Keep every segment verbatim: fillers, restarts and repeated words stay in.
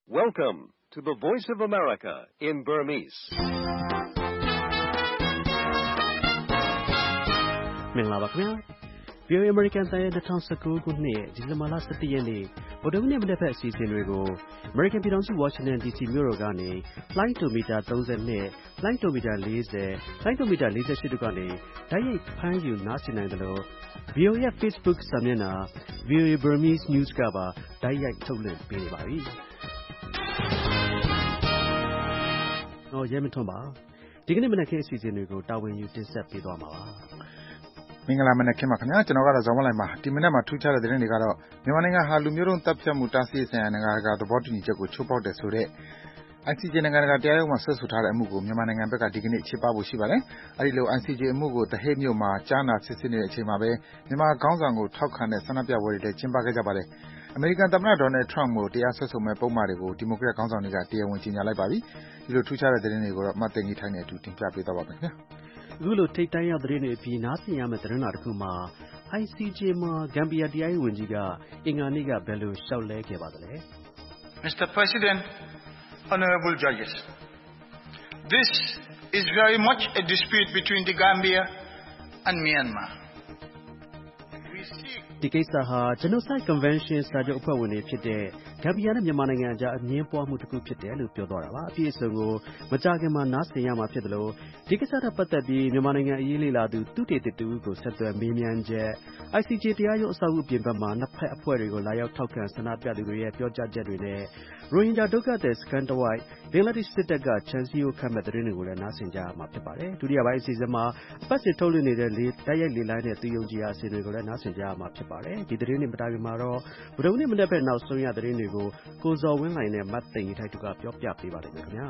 Welcome to the Voice of America in Burmese. မင်္ဂလာပါခင်ဗျာ ဗွီအိုအေ American တိုင်းရဲ့twenty nineteenခုနှစ်ဒီဇင်ဘာလseventeenရက်နေ့ဗုဒ္ဓဟူးနေ့မနက်ဘက်အစီအစဉ်တွေကို American ပြည်ထောင်စု Washington ဒီ စီ မြို့တော်ကနေလိုင်းတိုမီတာthirty-twoလိုင်းတိုမီတာfortyလိုင်းတိုမီတာforty-eightတို့ကနေတိုက်ရိုက်ဖမ်းယူနားဆင်နိုင်တယ်လို့ ဗွီအိုအေ ရဲ့ Facebook စာမျက်နှာ ဗွီအိုအေ Burmese News ကပါတိုက်ရိုက်ထုတ်လွှင့်ပေးနေပါပြီ။ဟောရဲမထွန်းပါဒီကနေ့မနက်ခင်းအစီအစဉ်တွေကိုတာဝန်ယူတင်ဆက်ပေးသွားမှာပါမင်္ဂလာမနက်ခင်းပါခင်ဗျာကျွန်တော်ကတော့ဇော်မလိုက်ပါဒီမနက်မှာထူးခြားတဲ့သတင်းတွေကတော့မြန်မာနိုင်ငံဟာလူမျိုးတုံးတပ်ဖြတ်မှုတားဆီးရေးဆိုင်ရာနိုင်ငံတကာသဘောတူညီချက်ကိုချိုးဖောက်တယ်ဆိုတဲ့ I C J နိုင်ငံတကာတရားရုံးမှာဆွဲဆိုထားတဲ့အမှုကိုမြန်မာနိုင်ငံဘက်ကဒီကနေ့ချေပဖို့ရှိပါတယ်အဲဒီလို I C J အမှုကို The Hague မြို့မှာကြားနာစစ်ဆေးနေတဲ့အချိန်မှာပဲမြန်မာခေါင်းဆောင်ကိုထောက်ခံတဲ့ဆန္ဒပြပွဲတွေလည်းကျင်းပခဲ့ကြပါတယ်အမေရိကန်သမ္မတ Donald Trump ကိုတရားစွဲဆိုမဲ့ပုံမှားတွေကိုဒီမိုကရက်ခေါင်းဆောင်တွေကတရားဝင်ကြေညာလိုက်ပါပြီဒီလိုထူးခြားတဲ့သတင်းတွေကိုတော့မတ်သိန်းကြီးထိုင်းနေအတူတင်ပြပေးသွားပါမယ်ခင်ဗျာအခုလိုထိတ်တန့်ရောက်သတင်းတွေအပြီးနားဆင်ရမယ့်သတင်းတော်တစ်ခုမှာ I C J မှာ Gambia တရားရေးဝန်ကြီးကအင်္ဂါနေ့ကဘယ်လိုလျှောက်လဲခဲ့ပါသလဲ Mister President, honorable judges, this is very much a dispute between the Gambia and Myanmar. ဒီကိစ္စဟာ Genocide Convention စာချုပ်အဖွဲ့ဝင်တွေဖြစ်တဲ့ Gambia နဲ့မြန်မာနိုင်ငံအကြားအငြင်းပွားမှုတစ်ခုဖြစ်တယ်လို့ပြောသွားတာပါအပြည့်အစုံကိုမကြာခင်မှာနားဆင်ရမှာဖြစ်တယ်လို့ဒီကိစ္စနဲ့ပတ်သက်ပြီးမြန်မာနိုင်ငံအရေးလေ့လာသူသုတေသီတဦးကိုဆက်သွယ်မေးမြန်းချက် I C J တရားရုံးအဆောက်အဦပြင်ပမှာနှစ်ဖက်အဖွဲ့တွေကိုလာရောက်ထောက်ခံဆန္ဒပြသူတွေရဲ့ပြောကြားချက်တွေနဲ့ရိုဟင်ဂျာဒုက္ခသည်စခန်းတစ်ဝိုက်ဘင်္ဂလားဒေ့ရှ်စစ်တပ်ကခြံစည်းရိုးခတ်မဲ့သတင်းတွေကိုလည်းနားဆင်ကြရမှာဖြစ်ပါတယ်ဒုတိယပိုင်းအစီအစဉ်မှာအပတ်စဉ်ထုတ်လွှင့်နေတဲ့လေတိုက်ရိုက်လေလိုင်းနဲ့သူယုံကြည်ရာအစီအစဉ်တွေကိုလည်းနားဆင်ကြရမှာဖြစ်ပါတယ်ဒီသတင်းတွေမတာခင်မှာတော့ဗုဒ္ဓဟူးနေ့မနက်ဘက်နောက်ဆုံးရသတင်းတွေကိုကိုဇော်ဝင်းလှိုင်နဲ့မတ်သိန်းကြီးထိုက်တို့ကပြောပြပေးပါလိမ့်မယ်ခင်ဗျာ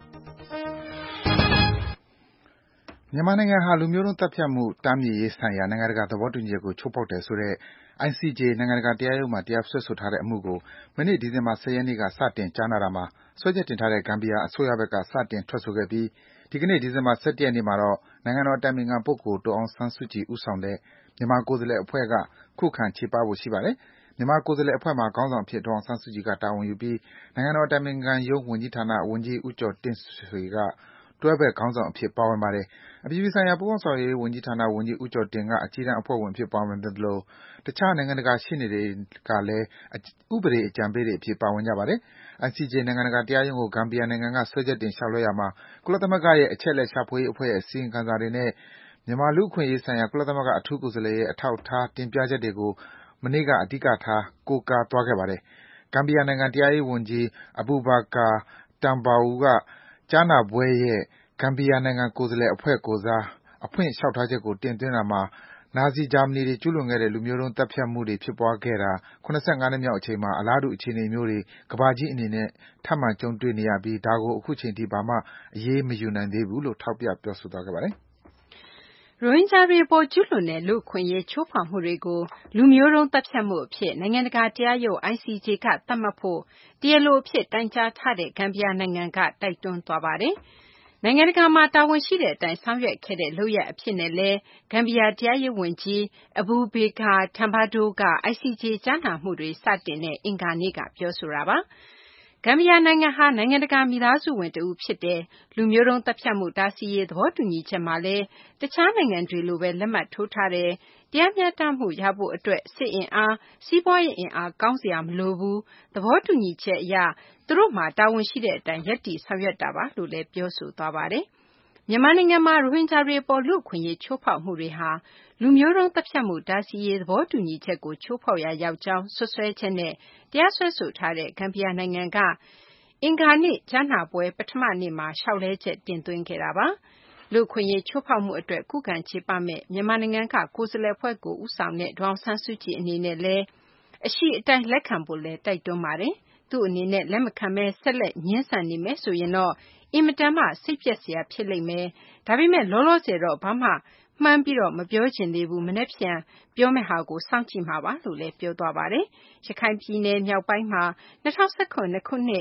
မြန်မာနိုင်ငံဟာလူမျိုးတုံးတပ်ဖြတ်မှုတားမြစ်ရေးဆိုင်ရာနိုင်ငံတကာသဘောတူညီချက်ကိုချိုးဖောက်တယ်ဆိုတဲ့ I C J နိုင်ငံတကာတရားရုံးမှာတရားစွဲဆိုထားတဲ့အမှုကိုမနေ့ဒီဇင်ဘာtenရက်နေ့ကစတင်ကြားနာတာမှာစွဲချက်တင်ထားတဲ့ Gambia အစိုးရဘက်ကစတင်ထွက်ဆိုခဲ့ပြီးဒီကနေ့ဒီဇင်ဘာelevenရက်နေ့မှာတော့နိုင်ငံတော်အတိုင်ပင်ခံပုဂ္ဂိုလ်ဒေါ်အောင်ဆန်းစုကြည်ဦးဆောင်တဲ့မြန်မာကိုယ်စားလှယ်အဖွဲ့ကခုခံချေပဖို့ရှိပါတယ်မြန်မာကိုယ်စားလှယ်အဖွဲ့မှာခေါင်းဆောင်အဖြစ်ဒေါ်အောင်ဆန်းစုကြည်ကတာဝန်ယူပြီးနိုင်ငံတော်အတိုင်ပင်ခံရုံးဝန်ကြီးဌာနဝန်ကြီးဦးကျော်တင့်ဆွေကတွဲဘက်ခေါင်းဆောင်အဖြစ်ပါဝင်ပါတယ်အပြည်ပြည်ဆိုင်ရာပူးပေါင်းဆောင်ရွက်ရေးဝန်ကြီးဌာနဝန်ကြီးဦးကျော်တင်ကအကြီးတန်းအဖွဲ့ဝင်အဖြစ်ပါဝင်တယ်လို့တခြားနိုင်ငံတကာရှေ့နေတွေကလည်းဥပဒေအကြံပေးတွေအဖြစ်ပါဝင်ကြပါတယ် I C J နိုင်ငံတကာတရားရုံးကို Gambia နိုင်ငံကစွဲချက်တင်လျှောက်လဲရာမှာကုလသမဂ္ဂရဲ့အချက်အလက်ရှာဖွေရေးအဖွဲ့ရဲ့အစီရင်ခံစာတွေနဲ့မြန်မာလူ့အခွင့်အရေးဆိုင်ရာကုလသမဂ္ဂအထူးကိုယ်စားလှယ်ရဲ့အထောက်အထားတင်ပြချက်တွေကိုမနေ့ကအဓိကထားကိုးကားသွားခဲ့ပါတယ် Gambia နိုင်ငံတရားရေးဝန်ကြီး Abubacarr Tambadou ကကြားနာပွဲရဲ့ Gambia နိုင်ငံကိုယ်စားလှယ်အဖွဲ့ကိုယ်စားအဖွင့်လျှောက်ထားချက်ကိုတင်သွင်းတာမှာနာဇီဂျာမနီတွေကျူးလွန်ခဲ့တဲ့လူမျိုးတုံးတပ်ဖြတ်မှုတွေဖြစ်ပွားခဲ့တာseventy-fiveနှစ်မြောက်အချိန်မှာအလားတူအခြေအနေမျိုးတွေကမ္ဘာကြီးအနေနဲ့ထပ်မံကြုံတွေ့နေရပြီးဒါကိုအခုချိန်ထိဘာမှအရေးမယူနိုင်သေးဘူးလို့ထောက်ပြပြောဆိုသွားခဲ့ပါတယ်ရိုဟင်ဂျာတွေအပေါ်ကျူးလွန်တဲ့လူ့အခွင့်အရေးချိုးဖောက်မှုတွေကိုလူမျိုးတုံးတပ်ဖြတ်မှုအဖြစ်နိုင်ငံတကာတရားရုံး I C J ကသတ်မှတ်ဖို့တရားလိုအဖြစ်တိုင်ကြားထားတဲ့ Gambia နိုင်ငံကတိုက်တွန်းသွားပါတယ်။နိုင်ငံတကာမှာတာဝန်ရှိတဲ့အတိုင်းဆောင်ရွက်ခဲ့တဲ့လုပ်ရပ်အဖြစ်နဲ့လည်း Gambia တရားရေးဝန်ကြီး Abubacarr Tambadou က I C J ကြားနာမှုတွေစတင်တဲ့အင်္ဂါနေ့ကပြောဆိုတာပါ။ Gambia နိုင်ငံဟာနိုင်ငံတကာမိသားစုဝင်တဦးဖြစ်တယ်။လူမျိုးတုံးတပ်ဖြတ်မှုတားဆီးရေးသဘောတူညီချက်မှာလည်းတခြားနိုင်ငံတွေလိုပဲလက်မှတ်ထိုးထားတယ်။တရားမျှတမှုရဖို့အတွက်စစ်အင်အားစီးပွားရေးအင်အားကောင်းစရာမလိုဘူး။သဘောတူညီချက်အရသူတို့မှာတာဝန်ရှိတဲ့အတိုင်းရပ်တည်ဆောင်ရွက်တာပါလို့လည်းပြောဆိုသွားပါတယ်။မြန်မာနိုင်ငံမှာရိုဟင်ဂျာတွေအပေါ်လူ့အခွင့်အရေးချိုးဖောက်မှုတွေဟာလူမျိုးတုံးတပ်ဖြတ်မှုတားဆီးရေးသဘောတူညီချက်ကိုချိုးဖောက်ရာရောက်ကြောင်းဆွဆွဲချက်နဲ့တရားစွဲဆိုထားတဲ့ Gambia နိုင်ငံကအင်္ဂါနေ့ကြားနာပွဲပထမနေ့မှာလျှောက်လဲချက်တင်သွင်းခဲ့တာပါ။လူ့အခွင့်အရေးချိုးဖောက်မှုအတွက်ခုခံချေပမဲ့မြန်မာနိုင်ငံကကိုယ်စားလှယ်အဖွဲ့ကိုဦးဆောင်တဲ့ဒေါ်အောင်ဆန်းစုကြည်အနေနဲ့လည်းအရှိအတိုင်းလက်ခံဖို့လည်းတိုက်တွန်းပါတယ်။သူ့အနေနဲ့လက်မခံဘဲဆက်လက်ငြင်းဆန်နေမယ်ဆိုရင်တော့အင်မတန်မှစိတ်ပျက်စရာဖြစ်လိမ့်မယ်။ဒါပေမဲ့လောလောဆယ်တော့ဘာမှမှန်းပြီးတော့မပြောချင်သေးဘူးမနေ့ဖြန်ပြောမယ့်ဟာကိုစောင့်ကြည့်မှာပါလို့လည်းပြောသွားပါတယ်။ရခိုင်ပြည်နယ်မြောက်ပိုင်းမှာtwenty twelveခုနှစ်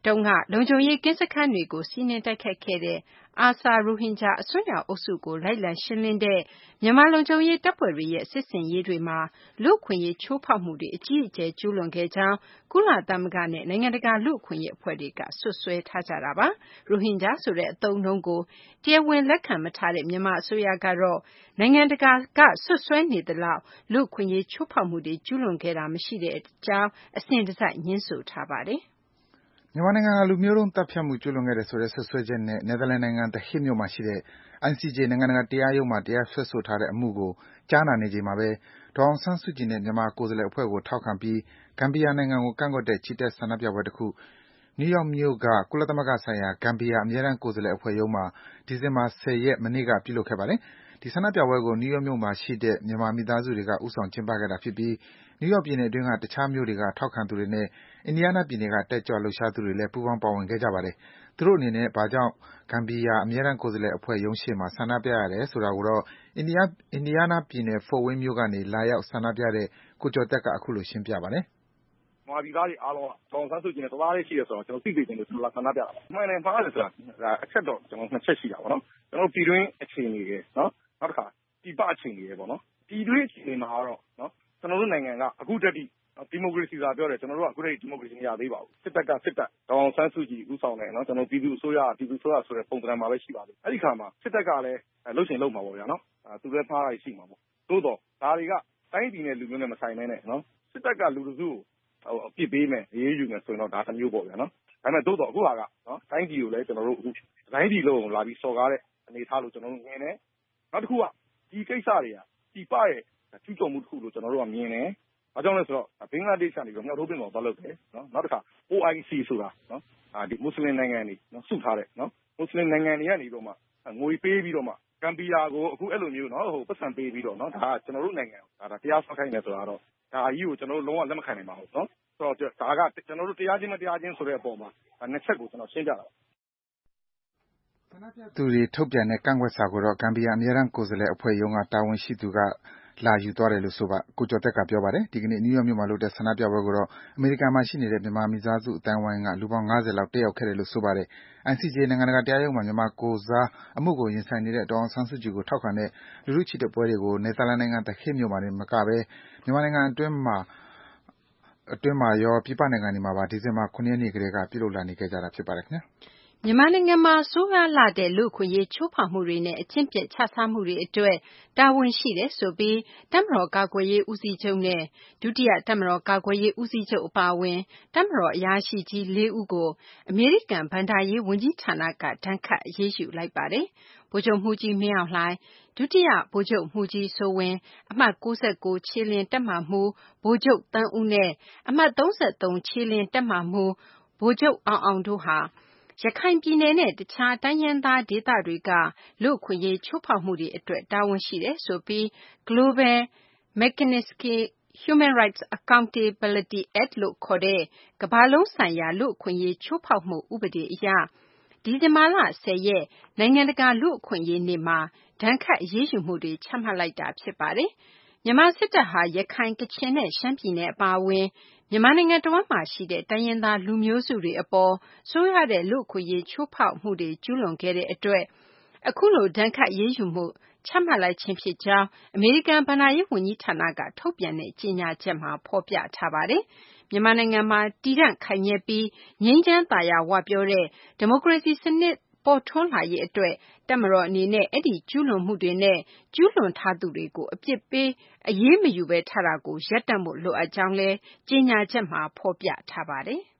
တုန်းကလုံခြုံရေးကင်းစခန်းတွေကိုစီးနင်းတိုက်ခိုက်ခဲ့တဲ့ အာဆာ ရိုဟင်ဂျာအစွန်းရောက်အုပ်စုကိုလိုက်လံရှင်းလင်းတဲ့မြန်မာလုံခြုံရေးတပ်ဖွဲ့တွေရဲ့စစ်ဆင်ရေးတွေမှာလူ့အခွင့်အရေးချိုးဖောက်မှုတွေအကြီးအကျယ်ကျူးလွန်ခဲ့ကြောင်းကုလသမဂ္ဂနဲ့နိုင်ငံတကာလူ့အခွင့်အရေးအဖွဲ့တွေကစွပ်စွဲထားကြတာပါ။ရိုဟင်ဂျာဆိုတဲ့အသုံးအနှုန်းကိုတရားဝင်လက်ခံမထားတဲ့မြန်မာအစိုးရကတော့နိုင်ငံတကာကစွပ်စွဲနေသလောက်လူ့အခွင့်အရေးချိုးဖောက်မှုတွေကျူးလွန်ခဲ့တာမရှိတဲ့အကြောင်းအစဉ်တစိုက်ငြင်းဆိုထားပါတယ်။မြန်မာနိုင်ငံဟာလူမျိုးတုံးသတ်ဖြတ်မှုကျူးလွန်ခဲ့တယ်ဆိုတဲ့စွပ်စွဲချက်နဲ့နယ်သာလန်နိုင်ငံ The Hague မြို့မှာရှိတဲ့ I C J နိုင်ငံတကာတရားရုံးမှာတရားစွဲဆိုထားတဲ့အမှုကိုကြားနာနေချိန်မှာပဲဒေါ်အောင်ဆန်းစုကြည်နဲ့မြန်မာကိုယ်စားလှယ်အဖွဲ့ကိုထောက်ခံပြီးဂမ်ဘီယာနိုင်ငံကိုကန့်ကွက်တဲ့ချီတက်ဆန္ဒပြပွဲတစ်ခုနယူးယောက်မြို့ကကုလသမဂ္ဂဆိုင်ရာဂမ်ဘီယာအမြဲတမ်းကိုယ်စားလှယ်အဖွဲ့ရုံးမှာဒီဇင်ဘာ၁၀ရက်မနေ့ကပြုလုပ်ခဲ့ပါတယ်။ဒီဆန္ဒပြပွဲကိုနယူးယောက်မြို့မှာရှိတဲ့မြန်မာမိသားစုတွေကဦးဆောင်ကျင်းပခဲ့တာဖြစ်ပြီးနယူးယောက်ပြည်နယ်အတွင်းကတခြားမြို့တွေကထောက်ခံသူတွေနဲ့အင်ဒီယားနားပြည်နယ်ကတက်ကြွလှုပ်ရှားသူတွေလည်းပူးပေါင်းပါဝင်ခဲ့ကြပါတယ်။သူတို့အနေနဲ့ဘာကြောင့်ဂမ်ဘီယာအမြဲတမ်းကိုယ်စားလှယ်အဖွဲ့ရုံးရှေ့မှာဆန္ဒပြရတယ်ဆိုတာကိုတော့အင်ဒီယားအင်ဒီယားနားပြည်နယ် Fort Wayne မြို့ကနေလာရောက်ဆန္ဒပြတဲ့ကိုကျော်သက်ကအခုလိုရှင်းပြပါတယ်။မာပြည်သားတွေအားလုံးကဒေါ်ဆန်းစုကြည်နဲ့တသားလေးရှိတယ်ဆိုတော့ကျွန်တော်သိသိချင်းလို့ကျွန်တော်လာဆန္ဒပြတာပါ။မှန်တယ်မှားတယ်ဆိုတာဒါအချက်တော့ကျွန်တော်နှစ်ချက်ရှိတာပေါ့နော်။ကျွန်တော်ပြည်တွင်းအခြေအနေတွေနော်နောက်တစ်ခါပြည်ပအခြေအနေတွေပေါ့နော်။ပြည်တွင်းအခြေအနေမှာတော့နော်ကျွန်တော်တို့နိုင်ငံကအခုတည်းကဒီမိုကရေစီသာပြောတယ်ကျွန်တော်တို့ကအခုတည်းကဒီမိုကရေစီမရသေးပါဘူး။စစ်တပ်ကစစ်တပ်ဒေါ်ဆန်းစုကြည်ဦးဆောင်တယ်နော်ကျွန်တော်ပြည်သူအစိုးရပြည်သူအစိုးရဆိုတဲ့ပုံစံမှာပဲရှိပါသေးတယ်။အဲ့ဒီခါမှာစစ်တပ်ကလည်းလှုပ်ရှင်လှုပ်မှာပေါ့ဗျာနော်။အဲသူလည်းဖားရရှိမှာပေါ့။သို့တော့ဒါတွေကတိုင်းပြည်နဲ့လူမျိုးနဲ့မဆိုင်မဲနဲ့နော်စစ်တပ်ကလူလူစုကိုအပြစ်ပေးမယ်အေးအေးယူမယ်ဆိုရင်တော့ဒါတစ်မျိုးပေါ့ဗျာနော်ဒါပေမဲ့သို့တော့အခုဟာကနော်တိုင်းပြည်ကိုလည်းကျွန်တော်တို့အခုတိုင်းပြည်လုံးလာပြီးစော်ကားတဲ့အနေထားလို့ကျွန်တော်တို့မြင်တယ်နောက်တစ်ခုကဒီကိစ္စတွေကပြည်ပရဲ့ကျူးကျော်မှုတစ်ခုလို့ကျွန်တော်တို့ကမြင်တယ်ဘာကြောင့်လဲဆိုတော့ဘင်္ဂလားဒေ့ရှ်ကနေတော့မြောက်ထိုးပင်ပေါ်သွားလို့တယ်နော်နောက်တစ်ခါ O I C ဆိုတာနော်ဒီမွတ်စလင်နိုင်ငံတွေနော်စုထားတဲ့နော်မွတ်စလင်နိုင်ငံတွေကနေတော့မှငွေပေးပြီးတော့မှဂမ်ဘီယာကိုအခုအဲ့လိုမျိုးနော်ဟိုပတ်စံပေးပြီးတော့နော်ဒါကကျွန်တော်တို့နိုင်ငံဒါတရားစွဲခိုင်းတယ်ဆိုတာတော့ဒါအကြီးကိုကျွန်တော်တို့လုံးဝလက်မခံနိုင်ပါဘူးနော်ဆိုတော့ဒါကကျွန်တော်တို့တရားချင်းမတရားချင်းဆိုတဲ့အပေါ်မှာနှစ်ချက်ကိုကျွန်တော်ရှင်းပြတာပါဆန္ဒပြသူတွေထုတ်ပြန်တဲ့ကန့်ကွက်စာကိုတော့ဂမ်ဘီယာအမြဲတမ်းကိုယ်စားလှယ်အဖွဲ့ရုံးကတာဝန်ရှိသူကလာယူသွားတယ်လို့ဆိုပါကိုကျော်သက်ကပြောပါတယ်ဒီကနေ့နယူးယောက်မြို့မှာလုပ်တဲ့ဆန္ဒပြပွဲကိုတော့အမေရိကန်မှာရှိနေတဲ့မြန်မာမိသားစုအတိုင်းဝိုင်းကလူပေါင်း၅၀လောက်တက်ရောက်ခဲ့တယ်လို့ဆိုပါတယ် I C J နိုင်ငံတကာတရားရုံးမှာမြန်မာကိုစားအမှုကိုရင်ဆိုင်နေတဲ့ဒေါ်အောင်ဆန်းစုကြည်ကိုထောက်ခံတဲ့လူထုချီတက်ပွဲတွေကိုနယ်သာလန်နိုင်ငံ The Hague မြို့မှာနေမကပဲမြန်မာနိုင်ငံအတွင်းမှာအတွင်းမှာရောပြည်ပနိုင်ငံတွေမှာပါဒီဇင်ဘာခုနှစ်ရက်နေ့ကတည်းကပြုလုပ်လာနေကြတာဖြစ်ပါတယ်ခင်ဗျာမြန်မာနိုင်ငံမှာဆိုးရွားလှတဲ့လူ့အခွင့်အရေးချိုးဖောက်မှုတွေနဲ့အကျင့်ပျက်ခြစားမှုတွေအတွက်တာဝန်ရှိတယ်ဆိုပြီးတပ်မတော်ကာကွယ်ရေးဦးစီးချုပ်နဲ့ဒုတိယတပ်မတော်ကာကွယ်ရေးဦးစီးချုပ်အပါအဝင်တပ်မတော်အရာရှိကြီးလေးဦးကိုအမေရိကန်ဘဏ္ဍာရေးဝန်ကြီးဌာနကဒဏ်ခတ်အရေးယူလိုက်ပါတယ်။ဗိုလ်ချုပ်မှူးကြီးမင်းအောင်လှိုင်ဒုတိယဗိုလ်ချုပ်မှူးကြီးစိုးဝင်းအမှတ်၉၉ခြေလျင်တပ်မမှူးဗိုလ်ချုပ်တန်းဦးနဲ့အမှတ်၃၃ခြေလျင်တပ်မမှူးဗိုလ်ချုပ်အောင်အောင်တို့ဟာရခိုင်ပြည်နယ်နဲ့တခြားတိုင်းရင်းသားဒေသတွေကလူ့အခွင့်အရေးချိုးဖောက်မှုတွေအတွက်တာဝန်ရှိတယ်ဆိုပြီး Global Magnitsky Human Rights Accountability Act လို့ခေါ်တဲ့ကမ္ဘာလုံးဆိုင်ရာလူ့အခွင့်အရေးချိုးဖောက်မှုဥပဒေအရဒီဇင်ဘာလ၁၀ရက်နိုင်ငံတကာလူ့အခွင့်အရေးနေ့မှာဒဏ်ခတ်အရေးယူမှုတွေချမှတ်လိုက်တာဖြစ်ပါတယ်။မြန်မာစစ်တပ်ဟာရခိုင်ကချင်နဲ့ရှမ်းပြည်နယ်အပါအဝင်မြန်မာနိုင်ငံတဝန်းမှာရှိတဲ့တိုင်းရင်းသားလူမျိုးစုတွေအပေါ်ဆိုးရွားတဲ့လူ့အခွင့်အရေးချိုးဖောက်မှုတွေကျူးလွန်ခဲ့တဲ့အတွက်အခုလိုဒဏ်ခတ်အရေးယူမှုချမှတ်လိုက်ခြင်းဖြစ်ကြောင်းအမေရိကန်ဘဏ္ဍာရေးဝန်ကြီးဌာနကထုတ်ပြန်တဲ့ကြေညာချက်မှာဖော်ပြထားပါတယ်။မြန်မာနိုင်ငံမှာတည်တံ့ခိုင်မြဲပြီးငြိမ်းချမ်းသာယာဝပြောတဲ့ဒီမိုကရေစီစနစ်ပေါ်ထွန်းလာရေးအတွက်တပ်မတော်အနေနဲ့အဲ့ဒီကျူးလွန်မှုတွေနဲ့ကျူးလွန်ထားသူတွေကိုအပြစ်ပေးအရေးမယူဘဲထားတာကိုရပ်တန့်ဖို့လိုအပ်ကြောင်းလည်းကြေညာချက်မှာဖော်ပြထားပါတယ်။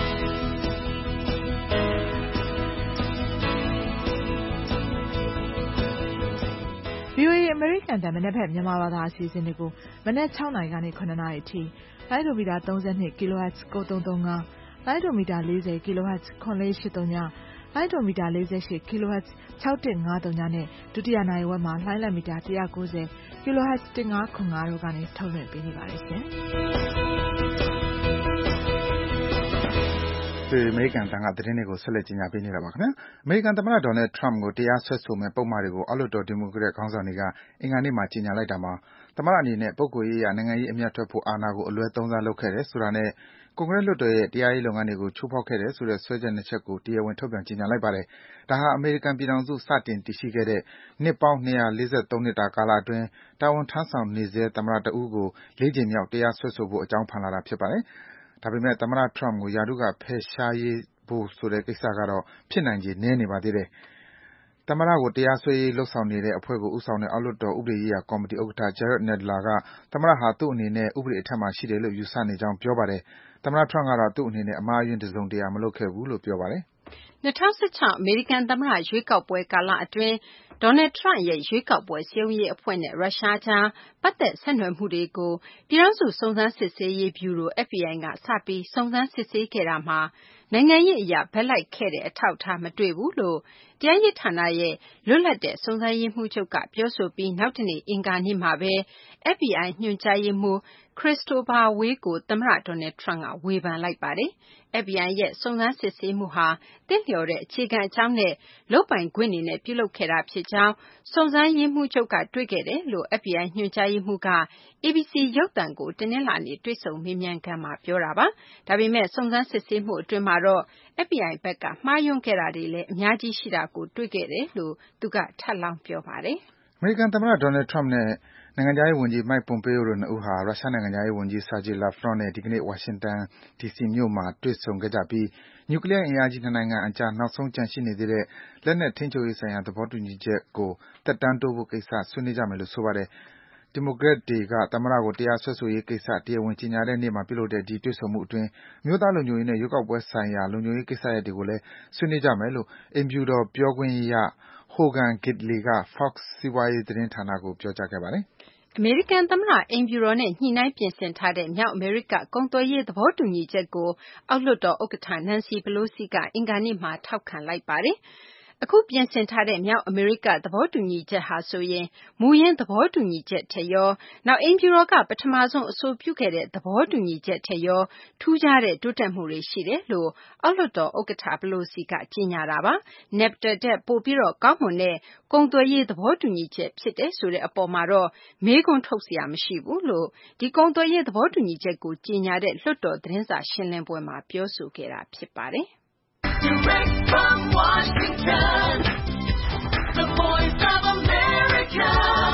V O A အမေရိကန်တန်မနက်ဖြန်မြန်မာဘာသာအစီအစဉ်တွေကိုမနက်၆နာရီကနေ၇နာရီအထိလိုင်းဒိုမီတာ၃၂ kHz ၉၃၃၅လိုင်းဒိုမီတာ၄၀ kHz ခွန်လေး၈၃ညလိုင်းဒိုမီတာ၄၈ kHz ၆၁၅၃ညနဲ့ဒုတိယနိုင်ဝက်မှာလိုင်းလက်မီတာ၁၉၀ kHz ၁၅၇၅တို့ကနေထုတ်လွှင့်ပေးနေပါတယ်ရှင်။ဒီအမေရိကန်တန်ကသတင်းတွေကိုဆက်လက်ကြီးညာပေးနေတာပါခင်ဗျာအမေရိကန်သမ္မတဒေါ်နယ်ထရမ့်ကိုတရားစွဲဆိုမဲ့ပုံမှားတွေကိုအောက်လွှတ်တော်ဒီမိုကရက်ခေါင်းဆောင်တွေကအင်္ဂါနေ့မှာကြီးညာလိုက်တာမှာသမ္မတအနေနဲ့ပုဂ္ဂိုလ်ရေးအရနိုင်ငံရေးအမြတ်ထွက်ဖို့အာဏာကိုအလွဲသုံးစားလုပ်ခဲ့တယ်ဆိုတာနဲ့ကွန်ဂရက်လွှတ်တော်ရဲ့တရားရေးလုပ်ငန်းတွေကိုချိုးဖောက်ခဲ့တယ်ဆိုတဲ့စွဲချက်နှစ်ချက်ကိုတရားဝင်ထုတ်ပြန်ကြေညာလိုက်ပါတယ်။ဒါဟာအမေရိကန်ပြည်ထောင်စုစတင်တည်ရှိခဲ့တဲ့နှစ်ပေါင်း၂၄၃နှစ်တာကာလအတွင်းတာဝန်ထမ်းဆောင်နေဆဲသမ္မတတဦးကိုလေးကြိမ်မြောက်တရားစွဲဆိုဖို့အကြောင်းဖန်လာတာဖြစ်ပါတယ်။ဒါပေမဲ့သမ္မတ Trump ကိုရာထူးကဖယ်ရှားရေးဖို့ဆိုတဲ့ကိစ္စကတော့ဖြစ်နိုင်ခြေနည်းနေပါသေးတယ်။သမ္မတကိုတရားစွဲရေးလုပ်ဆောင်နေတဲ့အဖွဲ့ကိုဦးဆောင်တဲ့အောက်လွှတ်တော်ဥပဒေရေးရာကော်မတီဥက္ကဋ္ဌ Jerrold Nadler ကသမ္မတဟာသူ့အနေနဲ့ဥပဒေအထက်မှာရှိတယ်လို့ယူဆနေကြောင်းပြောပါတယ်။သမ္မတ Trump ကတော့သူ့အနေနဲ့အမှားအယွင်းတစုံတရာမလုပ်ခဲ့ဘူးလို့ပြောပါတယ်။၂၀၁၆ အမေရိကန်သမ္မတရွေးကောက်ပွဲကာလအတွင်း Donald Trump ရဲ့ရွေးကောက်ပွဲစည်းရုံးရေးအဖွဲ့နဲ့ရုရှားကြားပတ်သက်ဆက်နွယ်မှုတွေကိုပြည်ထောင်စုစုံစမ်းစစ်ဆေးရေးဗျူရို F B I ကစပြီးစုံစမ်းစစ်ဆေးခဲ့တာမှာနိုင်ငံရေးအရဘက်လိုက်ခဲ့တဲ့အထောက်အထားမတွေ့ဘူးလို့တရားရေးဌာနရဲ့လွတ်လပ်တဲ့စုံစမ်းရေးမှူးချုပ်ကပြောဆိုပြီးနောက်တနေ့အင်္ဂါနေ့မှာပဲ F B I ညွှန်ကြားရေးမှူး Christopher Wray ကိုသမ္မတ Donald Trump ကဝေဖန်လိုက်ပါတယ်။ F B I ရဲ့စုံစမ်းစစ်ဆေးမှုဟာသင့်လျော်တဲ့အခြေခံအကြောင်းနဲ့လုပ်ပိုင်ခွင့်တွေနဲ့ပြုလုပ်ခဲ့တာဖြစ်ကြောင်းစုံစမ်းရေးမှူးချုပ်ကတွေ့ခဲ့တယ်လို့ F B I ညွှန်ကြားရေးမှူးက A B C ရုပ်သံကိုတနင်္လာနေ့တွေ့ဆုံမေးမြန်းခန်းမှာပြောတာပါ။ဒါပေမဲ့စုံစမ်းစစ်ဆေးမှုအတွင်းမှာတော့ F B I ဘက်ကမှားယွင်းခဲ့တာတွေလည်းအများကြီးရှိတာကိုတွေ့ခဲ့တယ်လို့သူကထပ်လောင်းပြောပါတယ်။အမေရိကန်သမ္မတ Donald Trump နဲ့နိုင်ငံခြားရေးဝန်ကြီး Mike Pompeo တို့နှစ်ဦးဟာရုရှားနိုင်ငံခြားရေးဝန်ကြီး Sergey Lavrov နဲ့ဒီကနေ့ဝါရှင်တန်ဒီစီမြို့မှာတွေ့ဆုံခဲ့ကြပြီးနျူကလီးယားအင်အားကြီးနှစ်နိုင်ငံအကြားနောက်ဆုံးကျန်ရှိနေသေးတဲ့လက်နက်ထိန်းချုပ်ရေးဆိုင်ရာသဘောတူညီချက်ကိုသက်တမ်းတိုးဖို့ကိစ္စဆွေးနွေးကြမယ်လို့ဆိုပါတယ်။ဒီမိုကရက်တွေကသမ္မတကိုတရားစွဲဆိုရေးကိစ္စတရားဝင်ကြေညာတဲ့နေ့မှာပြုလုပ်တဲ့ဒီတွေ့ဆုံမှုအတွင်းအမျိုးသားလုံခြုံရေးနဲ့ရွေးကောက်ပွဲဆိုင်ရာလုံခြုံရေးကိစ္စရပ်တွေကိုလည်းဆွေးနွေးကြမယ်လို့အိမ်ဖြူတော်ပြောခွင့်ရ Hogan Gidley က Fox စီးပွားရေးသတင်းဌာနကိုပြောကြားခဲ့ပါတယ်။အမေရိကန်သမ္မတအိမ်ဖြူတော်နဲ့ညှိနှိုင်းပြင်ဆင်ထားတဲ့မြောက်အမေရိကကုန်သွယ်ရေးသဘောတူညီချက်ကိုအောက်လွှတ်တော်ဥက္ကဋ္ဌ Nancy Pelosi ကအင်္ဂါနေ့မှာထောက်ခံလိုက်ပါတယ်။အခုပြင်ဆင်ထားတဲ့မြောက်အမေရိကသဘောတူညီချက်ဟာဆိုရင်မူရင်းသဘောတူညီချက်ထက်ရောနောက်အိမ်ဖြူတော်ကပထမဆုံးအဆိုပြုခဲ့တဲ့သဘောတူညီချက်ထက်ရောထူးခြားတဲ့တိုးတက်မှုတွေရှိတယ်လို့အောက်လွှတ်တော်ဥက္ကဋ္ဌ Pelosi ကကြေညာတာပါ။ NAFTA ထက်ပိုပြီးကောင်းမွန်တဲ့ကုန်သွယ်ရေးသဘောတူညီချက်ဖြစ်တယ်ဆိုတဲ့အပေါ်မှာတော့မေးခွန်းထုတ်စရာမရှိဘူးလို့ဒီကုန်သွယ်ရေးသဘောတူညီချက်ကိုကြေညာတဲ့လွှတ်တော်သတင်းစာရှင်းလင်းပွဲမှာပြောဆိုခဲ့တာဖြစ်ပါတယ်။ Direct from Washington, the voice of America,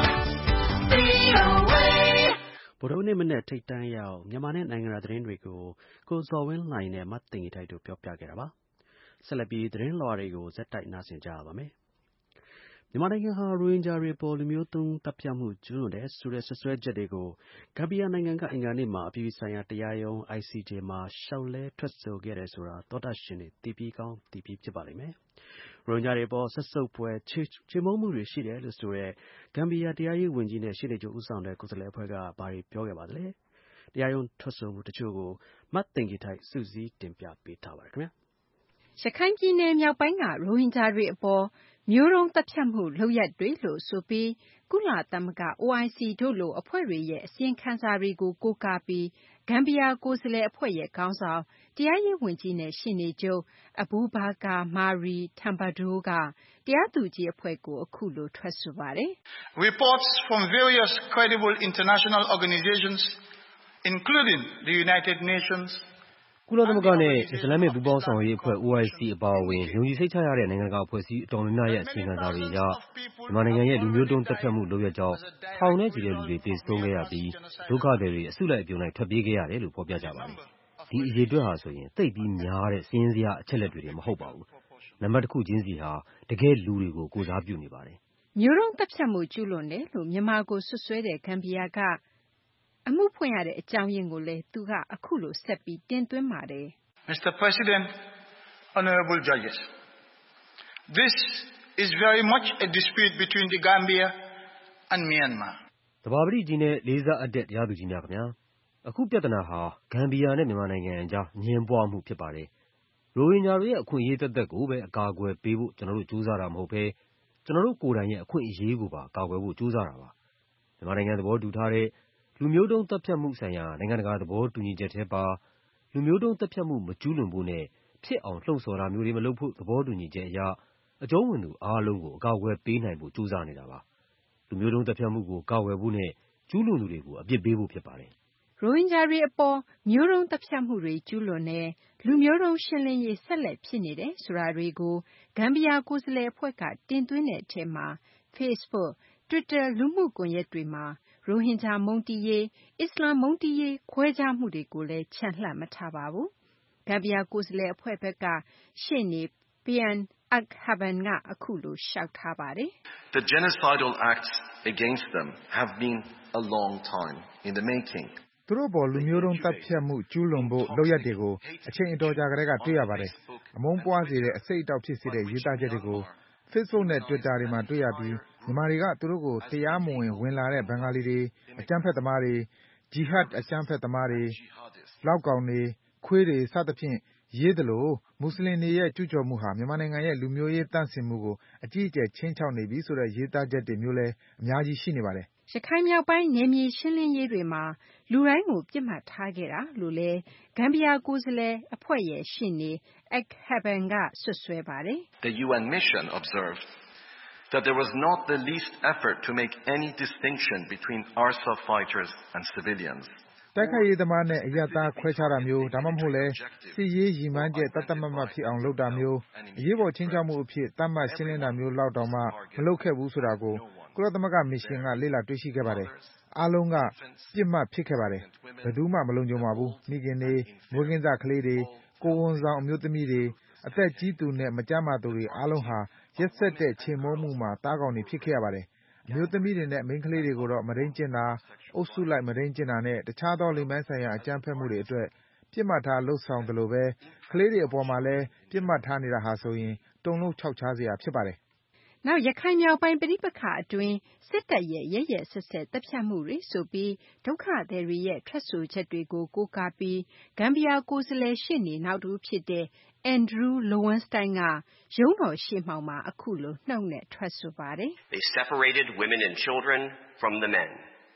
V O A ဗုဒ္ဓဟူးနေ့မနက်ထိပ်တန်းရောက်မြန်မာနဲ့နိုင်ငံတကာသတင်းတွေကိုကိုဇော်ဝင်းလှိုင်နဲ့မသိင်္ဂီထိုက်တို့ပြောပြခဲ့တာပါ။ဆက်လက်ပြီးသတင်းလွှာတွေကိုဇက်တိုက်နားဆင်ကြရပါမယ်။မြန်မာနိုင်ငံဟာရိုဟင်ဂျာတွေအပေါ်လူမျိုးတုံးသတ်ဖြတ်မှုကျူးလွန်တယ်ဆိုတဲ့စွပ်စွဲချက်တွေကိုဂမ်ဘီယာနိုင်ငံကအင်္ဂါနေ့မှာအပြည်ပြည်ဆိုင်ရာတရားရုံး I C J မှာလျှောက်လဲထွက်ဆိုခဲ့တယ်ဆိုတာသောတရှင်တွေသိပြီးကောင်းသိပြီးဖြစ်ပါလိမ့်မယ်။ရိုဟင်ဂျာတွေအပေါ်စက်ဆုပ်ဖွယ်ချေမှုန်းမှုတွေရှိတယ်လို့ဆိုတဲ့ဂမ်ဘီယာတရားရေးဝန်ကြီးနဲ့ရှေ့နေချုပ်ဦးဆောင်တဲ့ကိုယ်စားလှယ်အဖွဲ့ကဘာတွေပြောခဲ့ပါသလဲ။တရားရုံးထွက်ဆိုမှုတချို့ကိုမသိင်္ဂီထိုက်စုစည်းတင်ပြပေးထားပါတယ်ခင်ဗျာ။ရခိုင်ပြည်နယ်မြောက်ပိုင်းကရိုဟင်ဂျာတွေအပေါ်မျိုးတုန်းသတ်ဖြတ်မှုလုပ်ရပ်တွေလို့ဆိုပြီးကုလသမဂ္ဂ O I C တို့လိုအဖွဲ့တွေရဲ့အစီရင်ခံစာတွေကိုကိုးကားပြီးဂမ်ဘီယာကိုယ်စားလှယ်အဖွဲ့ရဲ့ခေါင်းဆောင်တရားရေးဝန်ကြီးနဲ့ရှေ့နေချုပ် Abubacarr Mari Tambadou ကတရားသူကြီးအဖွဲ့ကိုအခုလိုထွက်ဆိုပါတယ်။ Reports from various credible international organizations including the United Nations ကုလသမဂ္ဂနဲ့အစ္စလာမ္မစ်ပူးပေါင်းဆောင်ရွက်ရေးအဖွဲ့ O I C အပါအဝင်ယုံကြည်စိတ်ချရတဲ့နိုင်ငံတကာအဖွဲ့အစည်းအတော်များများရဲ့အစီရင်ခံစာတွေအရမြန်မာနိုင်ငံရဲ့လူမျိုးတုံးသတ်ဖြတ်မှုလုပ်ရပ်ကြောင့်ထောင်နဲ့ချီတဲ့လူတွေသေဆုံးခဲ့ရပြီးဒုက္ခသည်တွေအစုလိုက်အပြုံလိုက်ထွက်ပြေးခဲ့ရတယ်လို့ဖော်ပြကြပါတယ်။ဒီအရေအတွက်ဟာဆိုရင်သိပ်ပြီးများတဲ့စာရင်းဇယားအချက်အလက်တွေမဟုတ်ပါဘူး။နံပါတ်တစ်ခုချင်းစီဟာတကယ်လူတွေကိုကိုယ်စားပြုနေပါတယ်။မျိုးတုံးသတ်ဖြတ်မှုကျူးလွန်တယ်လို့မြန်မာကိုစွပ်စွဲတဲ့ဂမ်ဘီယာကအမှုဖွင့်ရတဲ့အကြောင်းရင်းကိုလည်းသူကအခုလိုဆက်ပြီးတင်သွင်းပါတယ်။ Mister President, honorable judges, this is very much a dispute between the Gambia and Myanmar. သဘာပတိကြီးနဲ့လေးစားအပ်တဲ့တရားသူကြီးများခင်ဗျာအခုပြဿနာဟာဂမ်ဘီယာနဲ့မြန်မာနိုင်ငံအကြားအငြင်းပွားမှုဖြစ်ပါတယ်။ရိုဟင်ဂျာတွေရဲ့အခွင့်အရေးသက်သက်ကိုပဲအကာအကွယ်ပေးဖို့ကျွန်တော်တို့ကြိုးစားတာမဟုတ်ဘဲကျွန်တော်တို့ကိုယ်တိုင်ရဲ့အခွင့်အရေးကိုပါကာကွယ်ဖို့ကြိုးစားတာပါ။မြန်မာနိုင်ငံသဘောတူထားတဲ့လူမျိုးတုံးသတ်ဖြတ်မှုဆိုင်ရာနိုင်ငံတကာသဘောတူညီချက်ထဲပါလူမျိုးတုံးသတ်ဖြတ်မှုမကျူးလွန်ဖို့နဲ့ဖြစ်အောင်လှုံ့ဆော်တာမျိုးတွေမလုပ်ဖို့သဘောတူညီချက်အရအကျုံးဝင်သူအားလုံးကိုအကာအကွယ်ပေးနိုင်ဖို့ကြိုးစားနေတာပါ။လူမျိုးတုံးသတ်ဖြတ်မှုကိုကာကွယ်ဖို့နဲ့ကျူးလွန်သူတွေကိုအပြစ်ပေးဖို့ဖြစ်ပါတယ်။ရိုရိုဟင်ဂျာတွေအပေါ်မျိုးတုန်းသတ်ဖြတ်မှုတွေကျူးလွန်နေလူမျိုးတုန်းရှင်းလင်းရေးဆက်လက်ဖြစ်နေတယ်ဆိုတာတွေကိုဂမ်ဘီယာကိုယ်စားလှယ်အဖွဲ့ကတင်သွင်းတဲ့အထက်မှာ Facebook, Twitter လူမှုကွန်ရက်တွေမှာရိုဟင်ဂျာမုန်းတီးရေးအစ္စလာမ်မုန်းတီးရေးခွဲခြားမှုတွေကိုလည်းချန်လှပ်မထားပါဘူး။ဂမ်ဘီယာကိုယ်စားလှယ်အဖွဲ့ဘက်ကရှေ့နေ Pian Ak-Haban ကအခုလိုလျှောက်ထားပါတယ်။ The genocidal acts against them have been a long time in the making. သူတို့ပေါ်လူမျိုးတုန်းသတ်ဖြတ်မှုကျူးလွန်ဖို့လုပ်ရက်တွေကိုအချိန်အတော်ကြာကတည်းကတွေ့ရပါတယ်။အမုန်းပွားစေတဲ့အစိတ်အတောက်ဖြစ်စေတဲ့ရေးသားချက်တွေကို Facebook နဲ့ Twitter တွေမှာတွေ့ရပြီးမြန်မာတွေကသူတို့ကိုတရားမဝင်ဝင်လာတဲ့ဘင်္ဂါလီတွေအကြမ်းဖက်သမားတွေဂျီဟတ်အကြမ်းဖက်သမားတွေလောက်ကောင်တွေခွေးတွေစသဖြင့်ရေးသလိုမွတ်စလင်တွေရဲ့ကျူးကျော်မှုဟာမြန်မာနိုင်ငံရဲ့လူမျိုးရေးတန့်စင်မှုကိုအကြီးအကျယ်ချင်းချောက်နေပြီဆိုတဲ့ရေးသားချက်တွေမျိုးလည်းအများကြီးရှိနေပါတယ်။ရခိုင်မြောက်ပိုင်းနယ်မြေရှင်းလင်းရေးတွေမှာလူတိုင်းကိုပြစ်မှတ်ထားခဲ့တာလို့လည်းဂမ်ဘီယာကိုယ်စားလှယ်အဖွဲ့ရဲ့ရှေ့နေ Ak-Haban ကဆွဆွဲပါတယ်။ The U N mission observed that there was not the least effort to make any distinction between R S F fighters and civilians. တိုက်ခိုက်ရေးသမားနဲ့အရပ်သားခွဲခြားတာမျိုးဒါမှမဟုတ်လဲစစ်ရေးရည်မှန်းချက်တတ်တတ်မှတ်မှတ်ဖြစ်အောင်လုပ်တာမျိုးအရေးပေါ်ချင်းချောက်မှုအဖြစ်သတ်မှတ်ရှင်းလင်းတာမျိုးလောက်တောင်မှမလုပ်ခဲ့ဘူးဆိုတာကိုကုလသမဂ္ဂမစ်ရှင်ကလေ့လာတွေ့ရှိခဲ့ပါတယ်။အားလုံးကပြစ်မှတ်ဖြစ်ခဲ့ပါတယ်။ဘယ်သူမှမလုံခြုံပါဘူး။မိခင်တွေမွေးကင်းစကလေးတွေကိုယ်ဝန်ဆောင်အမျိုးသမီးတွေအသက်ကြီးသူနဲ့မကျန်းမာသူတွေအားလုံးဟာရက်စက်တဲ့ချေမှုန်းမှုမှာသားကောင်တွေဖြစ်ခဲ့ရပါတယ်။အမျိုးသမီးတွေနဲ့မိန်းကလေးတွေကိုတော့မဒိန်းကျင့်တာအုပ်စုလိုက်မဒိန်းကျင့်တာနဲ့တခြားသောလိင်ပိုင်းဆိုင်ရာအကြမ်းဖက်မှုတွေအတွက်ပြစ်မှတ်ထားလှုပ်ဆောင်သလိုပဲကလေးတွေအပေါ်မှာလည်းပြစ်မှတ်ထားနေတာဟာဆိုရင်တုန်လှုပ်ခြောက်ခြားစရာဖြစ်ပါတယ်။နောက်ရခိုင်မြောက်ပိုင်းပဋိပက္ခအတွင်းစစ်တပ်ရဲ့ရဲရဲဆက်ဆက်တပ်ဖြတ်မှုတွေဆိုပြီးဒုက္ခသည်တွေရဲ့ထွက်ဆိုချက်တွေကိုကိုးကားပြီးဂမ်ဘီယာကိုယ်စားလှယ်ရှေ့နေနောက်တူဖြစ်တဲ့ Andrew Lowenstein ကရုံးတော်ရှေ့မှောက်မှာအခုလိုနှုတ်နဲ့ထွက်ဆိုပါတယ်။ They separated women and children from the men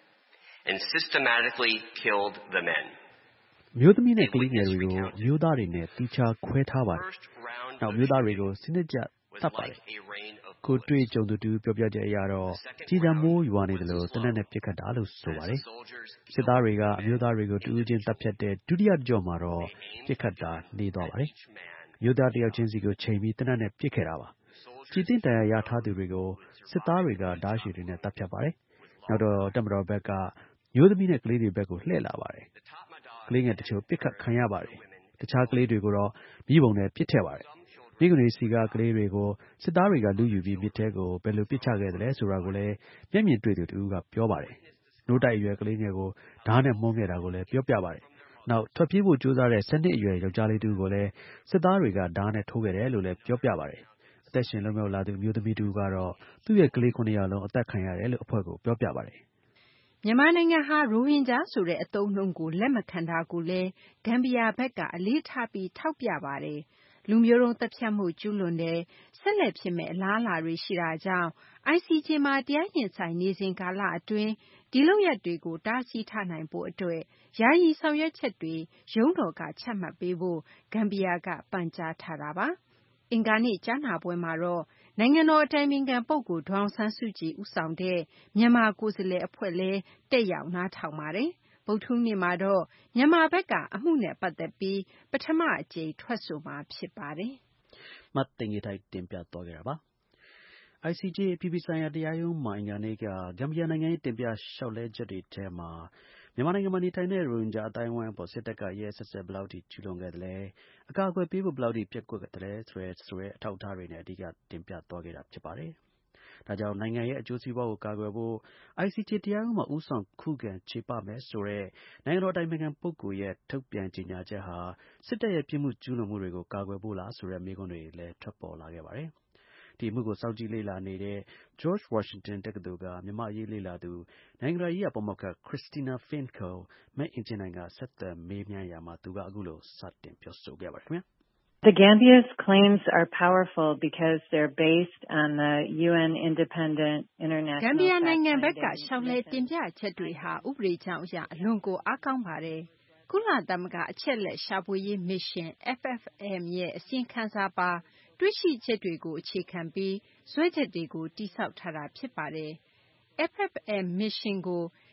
and systematically killed the men. မျိုးသမီးနဲ့ကလေးငယ်တွေကိုမျိုးသားတွေနဲ့တီချာခွဲထားပါတယ်။နောက်မျိုးသားတွေကိုစနစ်ကျတတ်ပါတယ်။ကိုတွေ့ကြုံသူတူပြောပြချက်အရတော့ကြည်စံမိုးရွာနေတယ်လို့တနက်နဲ့ပြစ်ခတ်တာလို့ဆိုပါတယ်။စစ်သားတွေကအမျိုးသားတွေကိုတူးချင်းတပ်ဖြတ်တဲ့ဒုတိယကြော့မှာတော့ပြစ်ခတ်တာနေသွားပါတယ်။မျိုးသားတယောက်ချင်းစီကိုချိန်ပြီးတနက်နဲ့ပြစ်ခဲ့တာပါ။ကြည်တင်တရားရထားသူတွေကိုစစ်သားတွေကဓာတ်ရှည်တွေနဲ့တပ်ဖြတ်ပါတယ်။နောက်တော့တပ်မတော်ဘက်ကမျိုးသမီးနဲ့ကလေးတွေဘက်ကိုလှည့်လာပါတယ်။ကလေးငယ်တချို့ပြစ်ခတ်ခံရပါတယ်။တခြားကလေးတွေကိုတော့မိဘုံနဲ့ပြစ်ထည့်ပါတယ်။မိခင်တွေစီကကလေးတွေကိုစစ်သားတွေကလူယူပြီးမြစ်ထဲကိုဘယ်လိုပစ်ချခဲ့တယ်လဲဆိုတာကိုလည်းမျက်မြင်တွေ့သူတူကပြောပါတယ်။နိုးတိုက်အရွယ်ကလေးငယ်ကိုဓာတ်နဲ့မှုန်းခဲ့တာကိုလည်းပြောပြပါတယ်။နောက်ထွက်ပြေးဖို့ကြိုးစားတဲ့ဆယ်နှစ်အရွယ်ယောက်ျားလေးတူကိုလည်းစစ်သားတွေကဓာတ်နဲ့ထိုးခဲ့တယ်လို့လည်းပြောပြပါတယ်။အသက်ရှင်လွတ်မြောက်လာသူမျိုးသမီးတူကတော့သူ့ရဲ့ကလေးခုနှစ်ယောက်လုံးအသက်ခံရတယ်လို့အဖွဲ့ကိုပြောပြပါတယ်။မြန်မာနိုင်ငံဟာရိုဟင်ဂျာဆိုတဲ့အသုံးအနှုန်းကိုလက်မခံတာကိုလည်းဂမ်ဘီယာဘက်ကအလေးထားပြီးထောက်ပြပါတယ်။လူမျိုးတုန်းသတ်ဖြတ်မှုကျူးလွန်တယ်ဆက်လက်ဖြစ်မဲ့အလားအလာတွေရှိတာကြောင့် I C J မှာတရားရင်ဆိုင်နေစဉ်ကာလအတွင်းဒီလုပ်ရပ်တွေကိုတားဆီးထားနိုင်ဖို့အတွက်ယာယီဆောင်ရွက်ချက်တွေရုံးတော်ကချမှတ်ပေးဖို့ဂမ်ဘီယာကပန်ကြားထားတာပါ။အင်္ဂါနေ့ကြားနာပွဲမှာတော့နိုင်ငံတော်အတိုင်ပင်ခံပုဂ္ဂိုလ်ဒေါ်အောင်ဆန်းစုကြည်ဦးဆောင်တဲ့မြန်မာကိုယ်စားလှယ်အဖွဲ့လည်းတက်ရောက်နားထောင်ပါတယ်။ဗုဒ္ဓဟူးနေ့မှာတော့မြန်မာဘက်ကအမှုနဲ့ပတ်သက်ပြီးပထမအကြိမ်ထွက်ဆိုမှာဖြစ်ပါတယ်။မသိင်္ဂီထိုက်တင်ပြသွားခဲ့တာပါ။ I C J အပြည်ပြည်ဆိုင်ရာတရားရုံးမှာအင်္ဂါနေ့ကဂမ်ဘီယာနိုင်ငံရဲ့တင်ပြလျှောက်လဲချက်တွေထဲမှာမြန်မာနိုင်ငံမှာနေထိုင်တဲ့ရိုဟင်ဂျာအသိုင်းအဝိုင်းအပေါ်စစ်တပ်ကရက်ရက်စက်စက်ဘယ်လောက်ထိကျူးလွန်ခဲ့သလဲအကာအကွယ်ပေးဖို့ဘယ်လောက်ထိပျက်ကွက်ခဲ့သလဲဆိုတဲ့အထောက်အထားတွေနဲ့အဓိကတင်ပြသွားခဲ့တာဖြစ်ပါတယ်။ဒါကြောင့်နိုင်ငံရဲ့အကျိုးစီးပွားကိုကာကွယ်ဖို့ I C J တရားရုံးမှာဦးဆောင်ခုခံချေပမယ်ဆိုတဲ့နိုင်ငံတော်အတိုင်ပင်ခံပုဂ္ဂိုလ်ရဲ့ထုတ်ပြန်ကြေညာချက်ဟာစစ်တပ်ရဲ့ပြစ်မှုကျူးလွန်မှုတွေကိုကာကွယ်ဖို့လားဆိုတဲ့မေးခွန်းတွေလည်းထွက်ပေါ်လာခဲ့ပါတယ်။ဒီအမှုကိုစောင့်ကြည့်လေ့လာနေတဲ့ George Washington တက္ကသိုလ်ကမြန်မာ့အရေးလေ့လာသူနိုင်ငံတကာရေးရာပါမောက္ခ Christina Fink ကိုမအင်ကြင်းနိုင်ကဆက်သွယ်မေးမြန်းရာမှာသူကအခုလိုစတင်ပြောဆိုခဲ့ပါတယ်ခင်ဗျာ။ The Gambia's claims are powerful because they're based on the U N independent international ဂမ်ဘီယာနိုင်ငံဘက်ကရှောက်လဲတင်ပြချက်တွေဟာဥပဒေကြောင်းအရအလွန်ကိုအားကောင်းပါတယ်။ကုလသမဂ္ဂအချက်လက်ရှာဖွေရေးမစ်ရှင် F F M ရဲ့အစီရင်ခံစာပါတွေ့ရှိချက်တွေကိုအခြေခံပြီးစွဲချက်တွေကိုတိစောက်ထားတာဖြစ်ပါတယ်။ F F M မစ်ရှင်ကို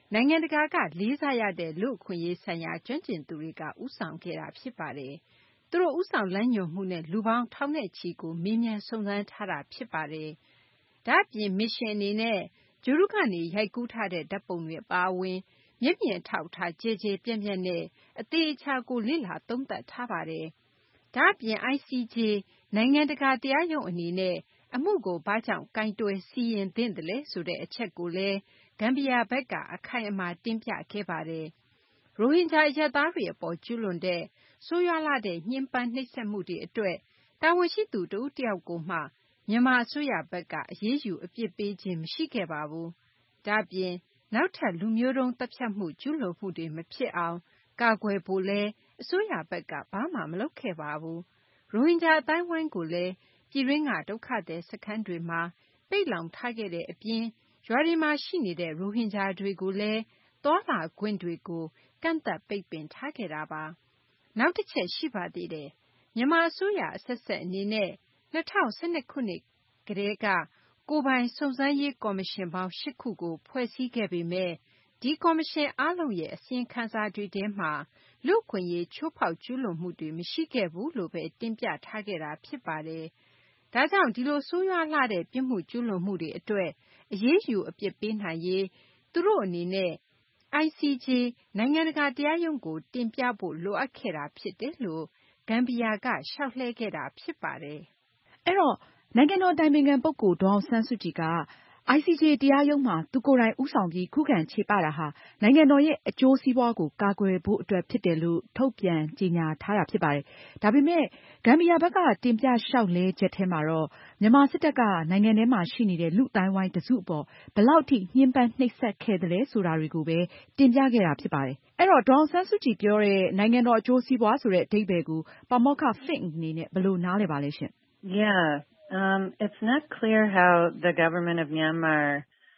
နိုင်ငံတကာကလေးစားရတဲ့လူ့အခွင့်အရေးဆိုင်ရာကျွမ်းကျင်သူတွေကဦးဆောင်ခဲ့တာဖြစ်ပါတယ်။သူတို့ဦးဆောင်လမ်းညွှန်မှုနဲ့လူပေါင်းထောင်နဲ့ချီကိုမေးမြန်းစုံစမ်းထားတာဖြစ်ပါတယ်။ဒါ့အပြင်မစ်ရှင်အနေနဲ့ဂျူရုကနေရိုက်ကူးထားတဲ့ဓာတ်ပုံတွေအပါအဝင်မျက်မြင်ထောက်ထားကြဲကြဲပြန့်ပြန့်နဲ့အသေးအချာကိုလေ့လာသုံးသပ်ထားပါတယ်။ဒါ့အပြင် I C J နိုင်ငံတကာတရားရုံးအနေနဲ့အမှုကိုဘာကြောင့်ကိုင်တွယ်စီရင်သင့်တယ်လဲဆိုတဲ့အချက်ကိုလည်းဂမ်ဘီယာဘက်ကအခိုင်အမာတင်ပြခဲ့ပါတယ်။ရိုဟင်ဂျာအရပ်သားတွေအပေါ်ကျူးလွန်တဲ့ဆိုးရွားလှတဲ့ညှဉ်းပန်းနှိပ်စက်မှုတွေအတွက်တာဝန်ရှိသူတဦးတယောက်ကိုမှမြန်မာအစိုးရဘက်ကအရေးယူအပြစ်ပေးခြင်းမရှိခဲ့ပါဘူး။ဒါ့အပြင်နောက်ထပ်လူမျိုးတုံးသတ်ဖြတ်မှုကျူးလွန်မှုတွေမဖြစ်အောင်ကာကွယ်ဖို့လည်းအစိုးရဘက်ကဘာမှမလုပ်ခဲ့ပါဘူး။ရိုဟင်ဂျာအတိုင်းဝိုင်းကိုလည်းပြည်တွင်းကဒုက္ခသည်စခန်းတွေမှာပိတ်လောင်ထားခဲ့တဲ့အပြင်ရွာတွေမှာရှိနေတဲ့ရိုဟင်ဂျာတွေကိုလည်းသွားလာခွင့်တွေကိုကန့်သတ်ပိတ်ပင်ထားခဲ့တာပါ။နောက်တစ်ချက်ရှိပါသေးတယ်။မြန်မာအစိုးရအဆက်ဆက်အနေနဲ့၂၀၁၂ခုနှစ်ကတည်းကကိုယ်ပိုင်စုံစမ်းရေးကော်မရှင်ပေါင်း၈ခုကိုဖွဲ့စည်းခဲ့ပေမဲ့ဒီကော်မရှင်အားလုံးရဲ့အစီရင်ခံစာတွေထဲမှာလူ့အခွင့်အရေးချိုးဖောက်ကျူးလွန်မှုတွေမရှိခဲ့ဘူးလို့ပဲတင်ပြထားခဲ့တာဖြစ်ပါတယ်။ဒါကြောင့်ဒီလိုဆိုးရွားလှတဲ့ပြစ်မှုကျူးလွန်မှုတွေအတွက်အရေးယူအပြစ်ပေးနိုင်ရေးသူတို့အနေနဲ့ I C J နိုင်ငံတကာတရားရုံးကိုတင်ပြဖို့လိုအပ်ခဲ့တာဖြစ်တယ်လို့ဂမ်ဘီယာကလျှောက်လှဲခဲ့တာဖြစ်ပါတယ်။အဲ့တော့နိုင်ငံတော်အတိုင်ပင်ခံပုဂ္ဂိုလ်ဒေါ်အောင်ဆန်းစုကြည်က I C J တရားရုံးမှာသူကိုယ်တိုင်ဦးဆောင်ပြီးခုခံချေပတာဟာနိုင်ငံတော်ရဲ့အကျိုးစီးပွားကိုကာကွယ်ဖို့အတွက်ဖြစ်တယ်လို့ထုတ်ပြန်ကြေညာထားတာဖြစ်ပါတယ်။ဒါပေမဲ့ဂမ်ဘီယာဘက်ကတင်ပြလျှောက်လဲချက်ထဲမှာတော့မြန်မာစစ်တပ်ကနိုင်ငံထဲမှာရှိနေတဲ့လူ့အတိုင်းဝိုင်းတစုအပေါ်ဘယ်လောက်ထိညှဉ်းပန်းနှိပ်စက်ခဲ့တယ်လဲဆိုတာတွေကိုပဲတင်ပြခဲ့တာဖြစ်ပါတယ်။အဲ့တော့ဒေါ်အောင်ဆန်းစုကြည်ပြောတဲ့နိုင်ငံတော်အကျိုးစီးပွားဆိုတဲ့အဓိပ္ပာယ်ကိုပါမောက္ခ Fink အနေနဲ့ဘယ်လိုနားလည်ပါလဲရှင်။ Yeah. Um, it's not clear how the government of Myanmar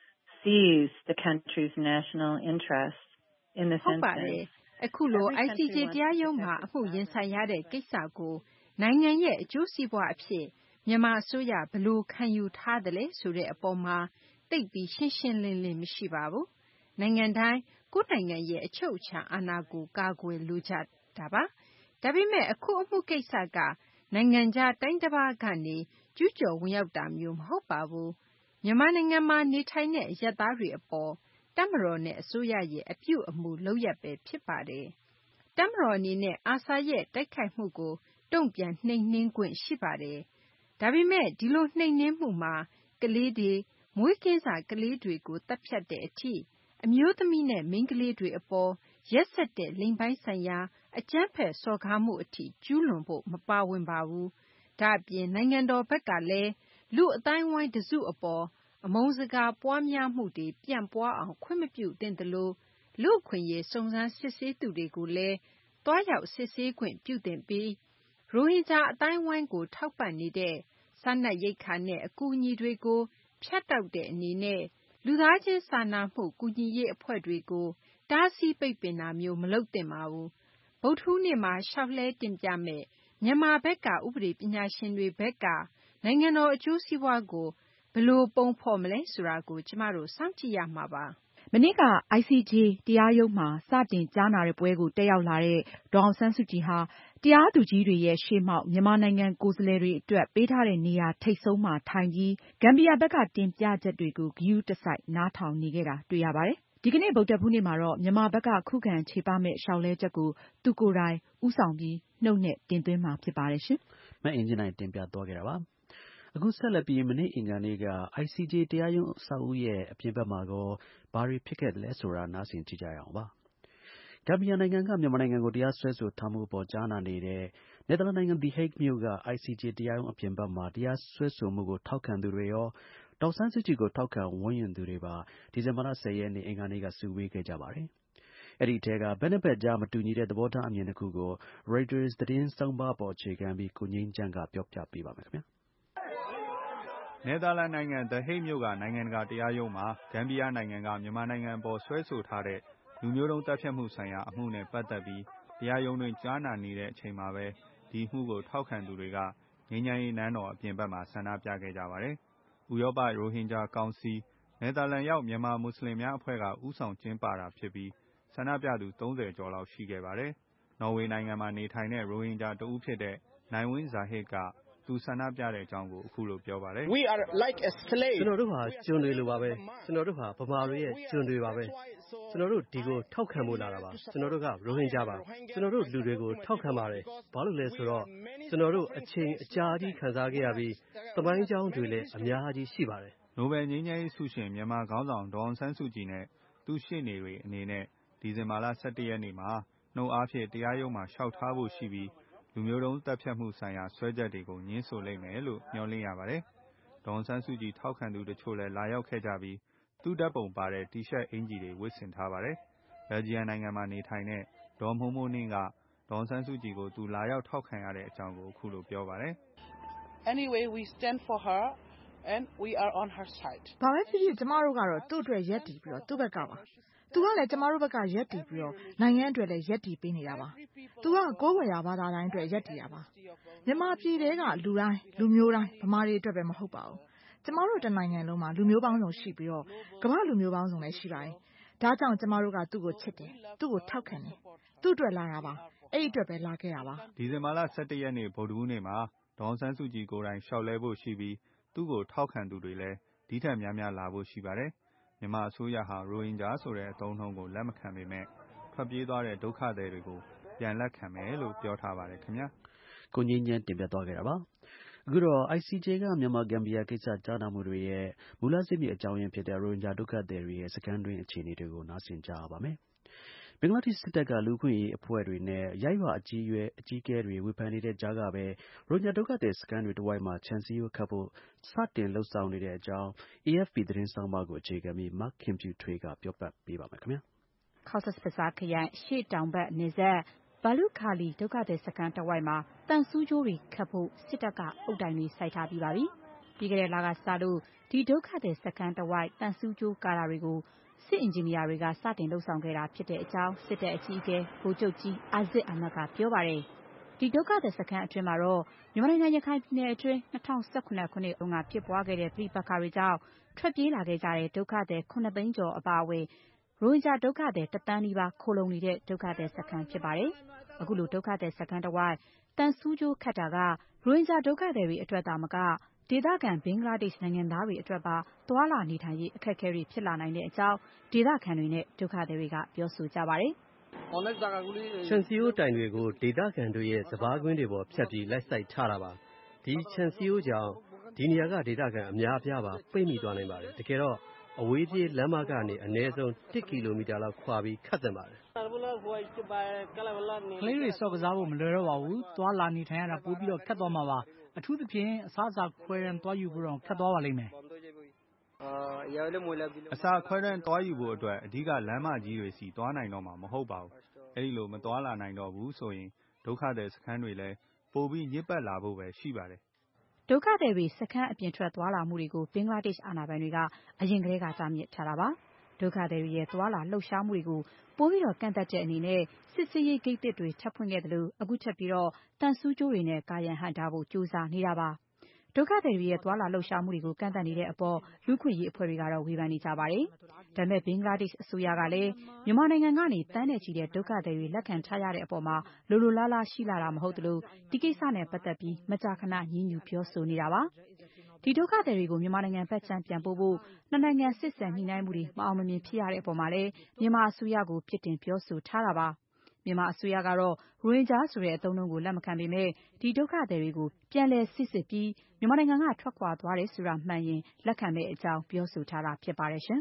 sees the country's national interests in this instance. ဟုတ်ပါတယ်။အခုလို I C J တရားရုံးမှာအမှုရင်ဆိုင်ရတဲ့ကိစ္စကိုနိုင်ငံရဲ့အကျိုးစီးပွားအဖြစ်မြန်မာအစိုးရဘယ်လိုခံယူထားသလဲဆိုတဲ့အပေါ်မှာသိပ်ပြီးရှင်းရှင်းလင်းလင်းမရှိပါဘူး။နိုင်ငံတိုင်းကိုယ့်နိုင်ငံရဲ့အချုပ်အခြာအာဏာကိုကာကွယ်လိုကြတာပါ။ဒါပေမဲ့အခုအမှုကိစ္စကနိုင်ငံခြားတိုင်းတစ်ပါးကနေကျူးကျော်ဝင်ရောက်တာမျိုးမဟုတ်ပါဘူး။မြန်မာနိုင်ငံမှာနေထိုင်တဲ့အရပ်သားတွေအပေါ်တပ်မတော်နဲ့အစိုးရရဲ့အပြုအမူလုပ်ရပ်ပဲဖြစ်ပါတယ်။တပ်မတော်အနေနဲ့အာဆာရဲ့တိုက်ခိုက်မှုကိုတုံ့ပြန်နှိမ်နင်းခွင့်ရှိပါတယ်။ဒါပေမဲ့ဒီလိုနှိမ်နင်းမှုမှာကလေးတွေမွေးကင်းစကလေးတွေကိုတပ်ဖြတ်တဲ့အထိအမျိုးသမီးနဲ့မိန်းကလေးတွေအပေါ်ရက်စက်တဲ့လိင်ပိုင်းဆိုင်ရာအကြမ်းဖက်စော်ကားမှုအထိကျူးလွန်ဖို့မပါဝင်ပါဘူး။ဒါ့အပြင်နိုင်ငံတော်ဘက်ကလည်းလူအတိုင်းဝိုင်းတစုအပေါ်အမုန်းစကားပွားများမှုတွေပြန့်ပွားအောင်ခွင့်မပြုသင့်သလိုလူ့အခွင့်အရေးစုံစမ်းစစ်ဆေးသူတွေကိုလည်းသွားရောက်စစ်ဆေးခွင့်ပြုသင့်ပြီးရိုဟင်ဂျာအတိုင်းဝိုင်းကိုထောက်ပံ့နေတဲ့စားနပ်ရိက္ခာနဲ့အကူအညီတွေကိုဖြတ်တောက်တဲ့အနေနဲ့လူသားချင်းစာနာမှုကူညီရေးအဖွဲ့တွေကိုတားဆီးပိတ်ပင်တာမျိုးမလုပ်သင့်ပါဘူး။ဗုဒ္ဓဟူးနေ့မှာလျှောက်လှဲတင်ပြမယ့်မြန်မာဘက်ကဥပဒေပညာရှင်တွေဘက်ကနိုင်ငံတော်အကျိုးစီးပွားကိုဘယ်လိုပုံဖော်မလဲဆိုတာကိုကျမတို့စောင့်ကြည့်ရမှာပါ။မနေ့က I C J တရားရုံးမှာစတင်ကြားနာတဲ့ပွဲကိုတက်ရောက်လာတဲ့ဒေါ်အောင်ဆန်းစုကြည်ဟာတရားသူကြီးတွေရဲ့ရှေ့မှောက်မြန်မာနိုင်ငံကိုယ်စားလှယ်တွေအတွက်ပေးထားတဲ့နေရာထိပ်ဆုံးမှာထိုင်ပြီးဂမ်ဘီယာဘက်ကတင်ပြချက်တွေကိုဂရုတစိုက်နားထောင်နေခဲ့တာတွေ့ရပါတယ်။ဒီကနေ့ဗုဒ္ဓဟူးနေ့မှာတော့မြန်မာဘက်ကခုခံချေပမယ့်လျှောက်လဲချက်ကိုသူကိုယ်တိုင်ဦးဆောင်ပြီးနှုတ်နဲ့တင်သွင်းမှာဖြစ်ပါတယ်ရှင်။မအင်ကြင်းနိုင်တင်ပြသွားခဲ့တာပါ။အခုဆက်လက်ပြီးမနေ့အင်္ဂါနေ့က I C J တရားရုံးအဆောက်အဦရဲ့အပြင်ဘက်မှာကောဘာတွေဖြစ်ခဲ့သလဲဆိုတာနားဆင်ကြည့်ကြရအောင်ပါ။ဂမ်ဘီယာနိုင်ငံကမြန်မာနိုင်ငံကိုတရားစွဲဆိုထားမှုအပေါ်ကြားနာနေတဲ့နယ်သာလန်နိုင်ငံ The Hague မြို့က I C J တရားရုံးအပြင်ဘက်မှာတရားစွဲဆိုမှုကိုထောက်ခံသူတွေရောဒေါ်အောင်ဆန်းစုကြည်ကိုထောက်ခံဝန်းရံသူတွေပါဒီဇင်ဘာလ၁၀ရက်နေ့အင်္ဂါနေ့ကစုဝေးခဲ့ကြပါတယ်။အဲဒီအထဲကဘက်နှစ်ဘက်ကြားမတူညီတဲ့သဘောထားအမြင်တစ်ခုကို Reuters သတင်းဆောင်းပါးပေါ်အခြေခံပြီးကိုငြိမ်းချမ်းကပြောပြပေးပါမယ်ခင်ဗျာ။နယ်သာလန်နိုင်ငံ The Hague မြို့ကနိုင်ငံတကာတရားရုံးမှာဂမ်ဘီယာနိုင်ငံကမြန်မာနိုင်ငံပေါ်ဆွဲဆိုထားတဲ့လူမျိုးတုံးတပ်ဖြတ်မှုဆိုင်ရာအမှုနဲ့ပတ်သက်ပြီးတရားရုံးတွင်ကြားနာနေတဲ့အချိန်မှာပဲဒီမှုကိုထောက်ခံသူတွေကငြိမ်းချမ်းရေးနန်းတော်အပြင်ဘက်မှာဆန္ဒပြခဲ့ကြပါတယ်။ဥရောပရိုဟင်ဂျာကောင်စီနယ်သာလန်ရောက်မြန်မာမွတ်စလင်များအဖွဲ့ကဦးဆောင်ကျင်းပတာဖြစ်ပြီးဆန္ဒပြသူသုံးဆယ်ကျော်လောက်ရှိခဲ့ပါတယ်။နော်ဝေနိုင်ငံမှာနေထိုင်တဲ့ရိုဟင်ဂျာတဦးဖြစ်တဲ့နိုင်ဝင်းဇာဟစ်ကသူဆန္ဒပြတဲ့အကြောင်းကိုအခုလိုပြောပါတယ်။ We are like a slave ကျွန်တော်တို့ဟာကျွန်တွေလိုပါပဲကျွန်တော်တို့ဟာဗမာတွေရဲ့ကျွန်တွေပါပဲကျွန်တော်တို့ဒီကိုထောက်ခံဖို့လာတာပါကျွန်တော်တို့ကရိုဟင်ဂျာပါကျွန်တော်တို့လူတွေကိုထောက်ခံပါတယ်ဘာလို့လဲဆိုတော့ကျွန်တော်တို့အချိန်အကြာကြီးခံစားခဲ့ရပြီးသမိုင်းကြောင်းတွေလည်းအများကြီးရှိပါတယ်နိုဘယ်ငြိမ်းချမ်းရေးဆုရှင်မြန်မာခေါင်းဆောင်ဒေါ်အောင်ဆန်းစုကြည်နဲ့သူ့ရှေ့နေတွေအနေနဲ့ဒီဇင်ဘာလ၁၁ရက်နေ့မှာနှုတ်အားဖြင့်တရားရုံးမှာလျှောက်ထားဖို့ရှိပြီးလူမျိုးတုံးတပ်ဖြတ်မှုဆိုင်ရာဆွဲချက်တွေကိုညှင်းဆိုလိမ့်မယ်လို့မျှော်လင့်ရပါတယ်။ဒေါ်အောင်ဆန်းစုကြည်ထောက်ခံသူတချို့လည်းလာရောက်ခဲ့ကြပြီးသူ့ဓာတ်ပုံပါတဲ့တီရှပ်အင်ဂျီတွေဝတ်ဆင်ထားပါတယ်။ဘယ်လ်ဂျီယံနိုင်ငံမှာနေထိုင်တဲ့ဒေါ်မိုးမိုးနှင်းကဒေါ်အောင်ဆန်းစုကြည်ကိုသူလာရောက်ထောက်ခံရတဲ့အကြောင်းကိုအခုလိုပြောပါတယ်။ Anyway we stand for her and we are on her side ဘာပဲဖြစ်ဖြစ်ကျမတို့ကတော့သူ့အတွက်ရက်တည်ပြီးတော့သူ့ဘက်ကပါသူကလည်းကျမတို့ဘက်ကရက်တည်ပြီးတော့နိုင်ငံအတွက်လည်းရက်တည်ပေးနေတာပါသူကကိုယ်ဝယ်ရာဘာသာတိုင်းအတွက်ရက်တည်တာပါမြန်မာပြည်ထဲကလူတိုင်းလူမျိုးတိုင်းဗမာတွေအတွက်ပဲမဟုတ်ပါဘူးကျမတို့တနိုင်ငံလုံးမှာလူမျိုးပေါင်းစုံရှိပြီးတော့ကမ္ဘာလူမျိုးပေါင်းစုံလည်းရှိပါတယ်ဒါကြောင့်ကျမတို့ကသူ့ကိုချစ်တယ်သူ့ကိုထောက်ခံတယ်သူ့အတွက်လာတာပါအဲ့ဒီအတွက်ပဲလာခဲ့တာပါဒီဇင်ဘာလ၁၁ရက်နေ့ဗုဒ္ဓဟူးနေ့မှာဒေါ်အောင်ဆန်းစုကြည်ကိုယ်တိုင်လျှောက်လဲဖို့ရှိပြီးသူ့ကိုထောက်ခံသူတွေလည်းဒီထက်များများလာဖို့ရှိပါတယ်မြန်မာအစိုးရဟာရိုဟင်ဂျာဆိုတဲ့အသုံးအနှုန်းကိုလက်မခံပေမဲ့ထွက်ပြေးသွားတဲ့ဒုက္ခသည်တွေကိုပြန်လက်ခံမယ်လို့ပြောထားပါတယ်ခင်ဗျာကိုငြိမ်းချမ်းတင်ပြသွားခဲ့တာပါအခုတော့ I C J ကမြန်မာဂမ်ဘီယာကိစ္စကြားနာမှုတွေရဲ့မူလဇစ်မြစ်အကြောင်းရင်းဖြစ်တဲ့ရိုဟင်ဂျာဒုက္ခသည်တွေရဲ့စခန်းတွင်းအခြေအနေတွေကိုနားဆင်ကြရပါမယ်ဘင်္ဂလားဒေ့ရှ်စစ်တပ်ကလူ့အခွင့်အရေးအဖွဲ့တွေနဲ့ရိုက်ရွာအကြီးအရွယ်အကြီးအကဲတွေဝေဖန်နေတဲ့ကြားကပဲရိုဟင်ဂျာဒုက္ခသည်စခန်းတွေတဝိုက်မှာခြံစည်းရိုးခတ်ဖို့စတင်လှုပ်ဆောင်နေတဲ့အကြောင်း A F P သတင်းဆောင်းပါးကိုအခြေခံပြီး မခင်ဖြူထွေးကပြောပြပေးပါမယ်ခင်ဗျာ Cox's Bazar ခရိုင်ရှေ့တောင်ဘက်နယ်စပ်ဘာလုခါလီဒုက္ခသည်စခန်းတဝိုက်မှာတန်ဆူးကြိုးတွေခတ်ဖို့စစ်တပ်ကအုပ်တိုင်တွေစိုက်ထားပြီးပါပြီပြီးခဲ့တဲ့လကစလို့ဒီဒုက္ခသည်စခန်းတဝိုက်တန်ဆူးကြိုးကာတာတွေကိုစစ်အင်ဂျင်နီယာတွေကစတင်လှုပ်ဆောင်ခဲ့တာဖြစ်တဲ့အကြောင်းစစ်တပ်အကြီးအကဲဗိုလ်ချုပ်ကြီးအာဇစ်အမတ်ကပြောပါတယ်ဒီဒုက္ခသည်စခန်းအတွင်းမှာတော့မြန်မာနိုင်ငံရခိုင်ပြည်နယ်အတွင်း၂၀၁၇ခုနှစ်တုန်းကဖြစ်ပွားခဲ့တဲ့ပြည်ပခါတွေကြောင့်ထွက်ပြေးလာခဲ့ကြတဲ့ဒုက္ခသည်ခုနှစ်သိန်းကျော်အပါအဝင်ရိုဟင်ဂျာဒုက္ခသည်တစ်သန်းနီးပါးခိုလုံနေတဲ့ဒုက္ခသည်စခန်းဖြစ်ပါတယ်အခုလိုဒုက္ခသည်စခန်းတစ်ဝိုက်တန်ဆူးကြိုးခတ်တာကရိုဟင်ဂျာဒုက္ခသည်တွေအတွက်သာမကဒေသခံဘင်္ဂလားဒေ့ရှ်နိုင်ငံသားတွေအတွက်ပါသွာလာနေထိုင်ရေးအခက်အခဲတွေဖြစ်လာနိုင်တဲ့အကြောင်းဒေသခံတွေနဲ့ဒုက္ခသည်တွေကပြောဆိုကြပါတယ်ခြံစည်းရိုးတိုင်တွေကိုဒေသခံတွေရဲ့စပါးကွင်းတွေပေါ်ဖြတ်ပြီးလိုက်စိုက်ထားတာပါဒီခြံစည်းရိုးကြောင့်ဒီနေရာကဒေသခံအများအပြားပါပိတ်မိသွားနိုင်ပါတယ်တကယ်တော့အဝေးပြေးလမ်းမကနေအနည်းဆုံးတစ်ကီလိုမီတာလောက်ခွာပြီးခတ်သင့်ပါတယ်ကလေးတွေစော့ကစားဖို့မလွယ်တော့ပါဘူးသွားလာနေထိုင်ရတာပိုပြီးတော့ခက်သွားမှာပါအထူးသဖြင့်အစားအစာခွဲရန်သွားယူဖို့တော့ခက်သွားပါလိမ့်မယ်အစာခွဲရန်သွားယူဖို့အတွက်အဓိကလမ်းမကြီးတွေစီသွားနိုင်တော့မှာမဟုတ်ပါဘူးအဲဒီလိုမသွားလာနိုင်တော့ဘူးဆိုရင်ဒုက္ခသည်စခန်းတွေလည်းပိုပြီးညစ်ပတ်လာဖို့ပဲရှိပါတယ်ဒုက္ခသည်တွေစခန်းအပြင်ထွက်သွားလာမှုတွေကိုဘင်္ဂလားဒေ့ရှ်အာဏာပိုင်တွေကအရင်ကတည်းကတားမြစ်ထားတာပါဒုက္ခသည်တွေရဲ့သွားလာလှုပ်ရှားမှုတွေကိုပိုပြီးတော့ကန့်သတ်တဲ့အနေနဲ့စစ်စေးရေးဂိတ်တွေထပ်ဖွင့်ခဲ့တယ်လို့အခုချက်ပြီးတော့တန်ဆူးကြိုးတွေနဲ့ကာယံဟန်ထားဖို့ကြိုးစားနေတာပါဒုက္ခသည်တွေရဲ့သွားလာလှုပ်ရှားမှုတွေကိုကန့်သတ်နေတဲ့အပေါ်လူ့ခွင့်ရေးအဖွဲ့တွေကတော့ဝေဖန်နေကြပါတယ်ဒါပေမဲ့ဘင်္ဂလားဒေ့ရှ်အစိုးရကလည်းမြန်မာနိုင်ငံကနေတန်းနဲ့ချီတဲ့ဒုက္ခသည်တွေလက်ခံထားရတဲ့အပေါ်မှာလိုလိုလားလားရှိလာတာမဟုတ်သလိုဒီကိစ္စနဲ့ပတ်သက်ပြီးမကြာခဏညှဉ်းညူပြောဆိုနေတာပါဒီဒုက္ခသည်တွေကိုမြန်မာနိုင်ငံဘက်ခြမ်းပြန်ပို့ဖို့နှစ်နိုင်ငံစစ်ဆန်ညှိနှိုင်းမှုတွေမအောင်မမြင်ဖြစ်ရတဲ့အပေါ်မှာလည်းမြန်မာအစိုးရကိုပြစ်တင်ပြောဆိုထားတာပါမြန်မာအစိုးရကတော့ရိုဟင်ဂျာဆိုတဲ့အသုံးအနှုန်းကိုလက်မခံပေမဲ့ဒီဒုက္ခသည်တွေကိုပြန်လည်စစ်စစ်ပြီးမြန်မာနိုင်ငံကထွက်ခွာသွားတယ်ဆိုတာမှန်ရင်လက်ခံမယ့်အကြောင်းပြောဆိုထားတာဖြစ်ပါတယ်ရှင်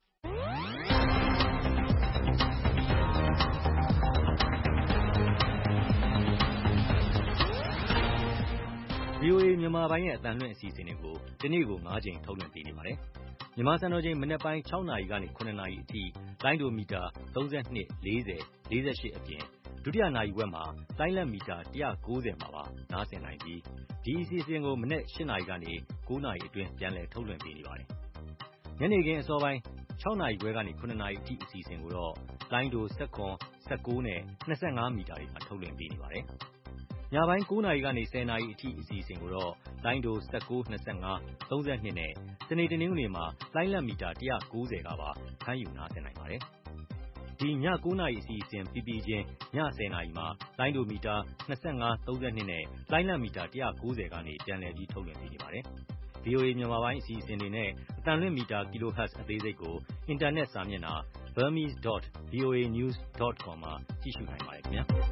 ဗွီအိုအေမြန်မာပိုင်းရဲ့အသံလွှင့်အစီအစဉ်တွေကိုဒီနေ့ကို၅ကြိမ်ထုတ်လွှင့်ပေးနေပါတယ်။မြန်မာစံတော်ချိန်မနက်ပိုင်း၆နာရီကနေ၇နာရီအထိလိုင်းဒိုမီတာ၃၂ ၄၀ ၄၈အပြင်ဒုတိယနာရီဝက်မှာလိုင်းလက်မီတာ၁၉၀မှာပါနားဆင်နိုင်ပြီးဒီအစီအစဉ်ကိုမနက်၈နာရီကနေ၉နာရီအတွင်းပြန်လည်ထုတ်လွှင့်ပေးနေပါတယ်။ညနေခင်းအစောပိုင်း၆နာရီခွဲကနေ၇နာရီအထိအစီအစဉ်ကိုတော့လိုင်းဒို၁၇ ၁၉နဲ့၂၅မီတာတွေမှာထုတ်လွှင့်ပေးနေပါတယ်။ညပိုင်း၉နာရီကနေ၁၀နာရီအထိအစီအစဉ်ကိုတော့လိုင်းဒို၁၉ ၂၅ ၃၂နဲ့စနေတနင်္ဂနွေမှာလိုင်းလတ်မီတာ၁၉၀ကပါဖမ်းယူနားဆင်နိုင်ပါတယ်။ဒီည၉နာရီအစီအစဉ်ပြီးပြီးချင်းည၁၀နာရီမှာလိုင်းဒိုမီတာ၂၅ ၃၂နဲ့လိုင်းလတ်မီတာ၁၉၀ကနေပြန်လည်ပြီးထုတ်လွှင့်ပေးနေပါတယ်။ ဗွီအိုအေမြန်မာပိုင်းအစီအစဉ်တွေနဲ့အသံလွှင့်မီတာ kilohertz အသေးစိတ်ကိုအင်တာနက်စာမျက်နှာ burmese dot voa news dot com မှာကြည့်ရှုနိုင်ပါတယ်ခင်ဗျာ။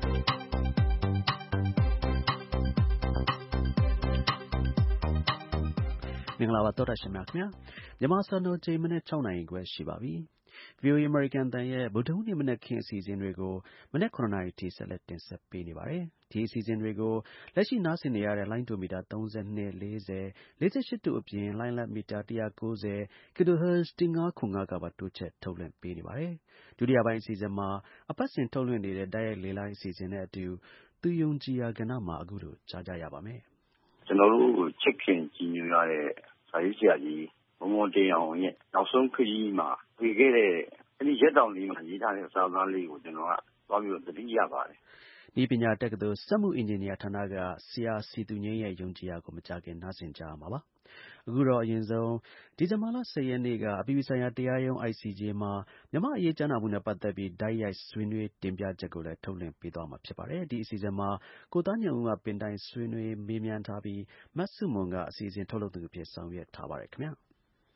မင်္ဂလာပါသောတာရှင်များခင်ဗျာမြန်မာစံတော်ချိန်မနေ့၆နာရီခွဲရှိပါပြီ။ ဗွီအိုအေအမေရိကန်တန်ရဲ့ဗုဒ္ဓဟူးနေ့မနက်ခင်းအစီအစဉ်တွေကိုမနေ့ခုနှစ်နာရီထိဆက်လက်တင်ဆက်ပေးနေပါတယ်။ဒီအစီအစဉ်တွေကိုလက်ရှိနားဆင်နေရတဲ့လိုင်းဒိုမီတာ၃၂ ၄၀ ၄၈တို့အပြင်လိုင်းလတ်မီတာ၁၉၀ kilohertz ၁၅၀၅ကပါတိုးချဲ့ထုတ်လွှင့်ပေးနေပါတယ်။ဒုတိယပိုင်းအစီအစဉ်မှာအပတ်စဉ်ထုတ်လွှင့်နေတဲ့တိုက်ရိုက်လေလိုင်းအစီအစဉ်နဲ့အတူသူယုံကြည်ရာကဏ္ဍမှာအခုလိုကြားကြရပါမယ်။ကျွန်တော်တို့ချစ်ခင်ကြည်ညိုရတဲ့စာရေးဆရာကြီးဘုံဘုံတင်အောင်ရဲ့နောက်ဆုံးခရီးမှာပြေခဲ့တဲ့အဲဒီရက်တောင်လေးမှာရေးထားတဲ့စာသားလေးကိုကျွန်တော်ကသွားပြီးတော့သတိရပါတယ်။ဒီပညာတက္ကသိုလ်စက်မှုအင်ဂျင်နီယာဌာနကဆရာစီသူငိမ့်ရဲ့ယုံကြည်ရာကိုမကြခင်နားဆင်ကြရမှာပါ။အခုတော့အရင်ဆုံးဒီဇင်ဘာလ၁၀ရက်နေ့ကအပြည်ပြည်ဆိုင်ရာတရားရုံး I C J မှာမြန်မာအရေးကြားနာမှုနဲ့ပတ်သက်ပြီးတိုက်ရိုက်ဆွေးနွေးတင်ပြချက်ကိုလည်းထုတ်လွှင့်ပေးသွားမှာဖြစ်ပါတယ်။ဒီအစီအစဉ်မှာကိုသားညွန့်ဦးကပင်တိုင်ဆွေးနွေးမေးမြန်းထားပြီးမတ်စုမွန်ကအစီအစဉ်ထုတ်လုပ်သူအဖြစ်ဆောင်ရွက်ထားပါတယ်ခင်ဗျာ။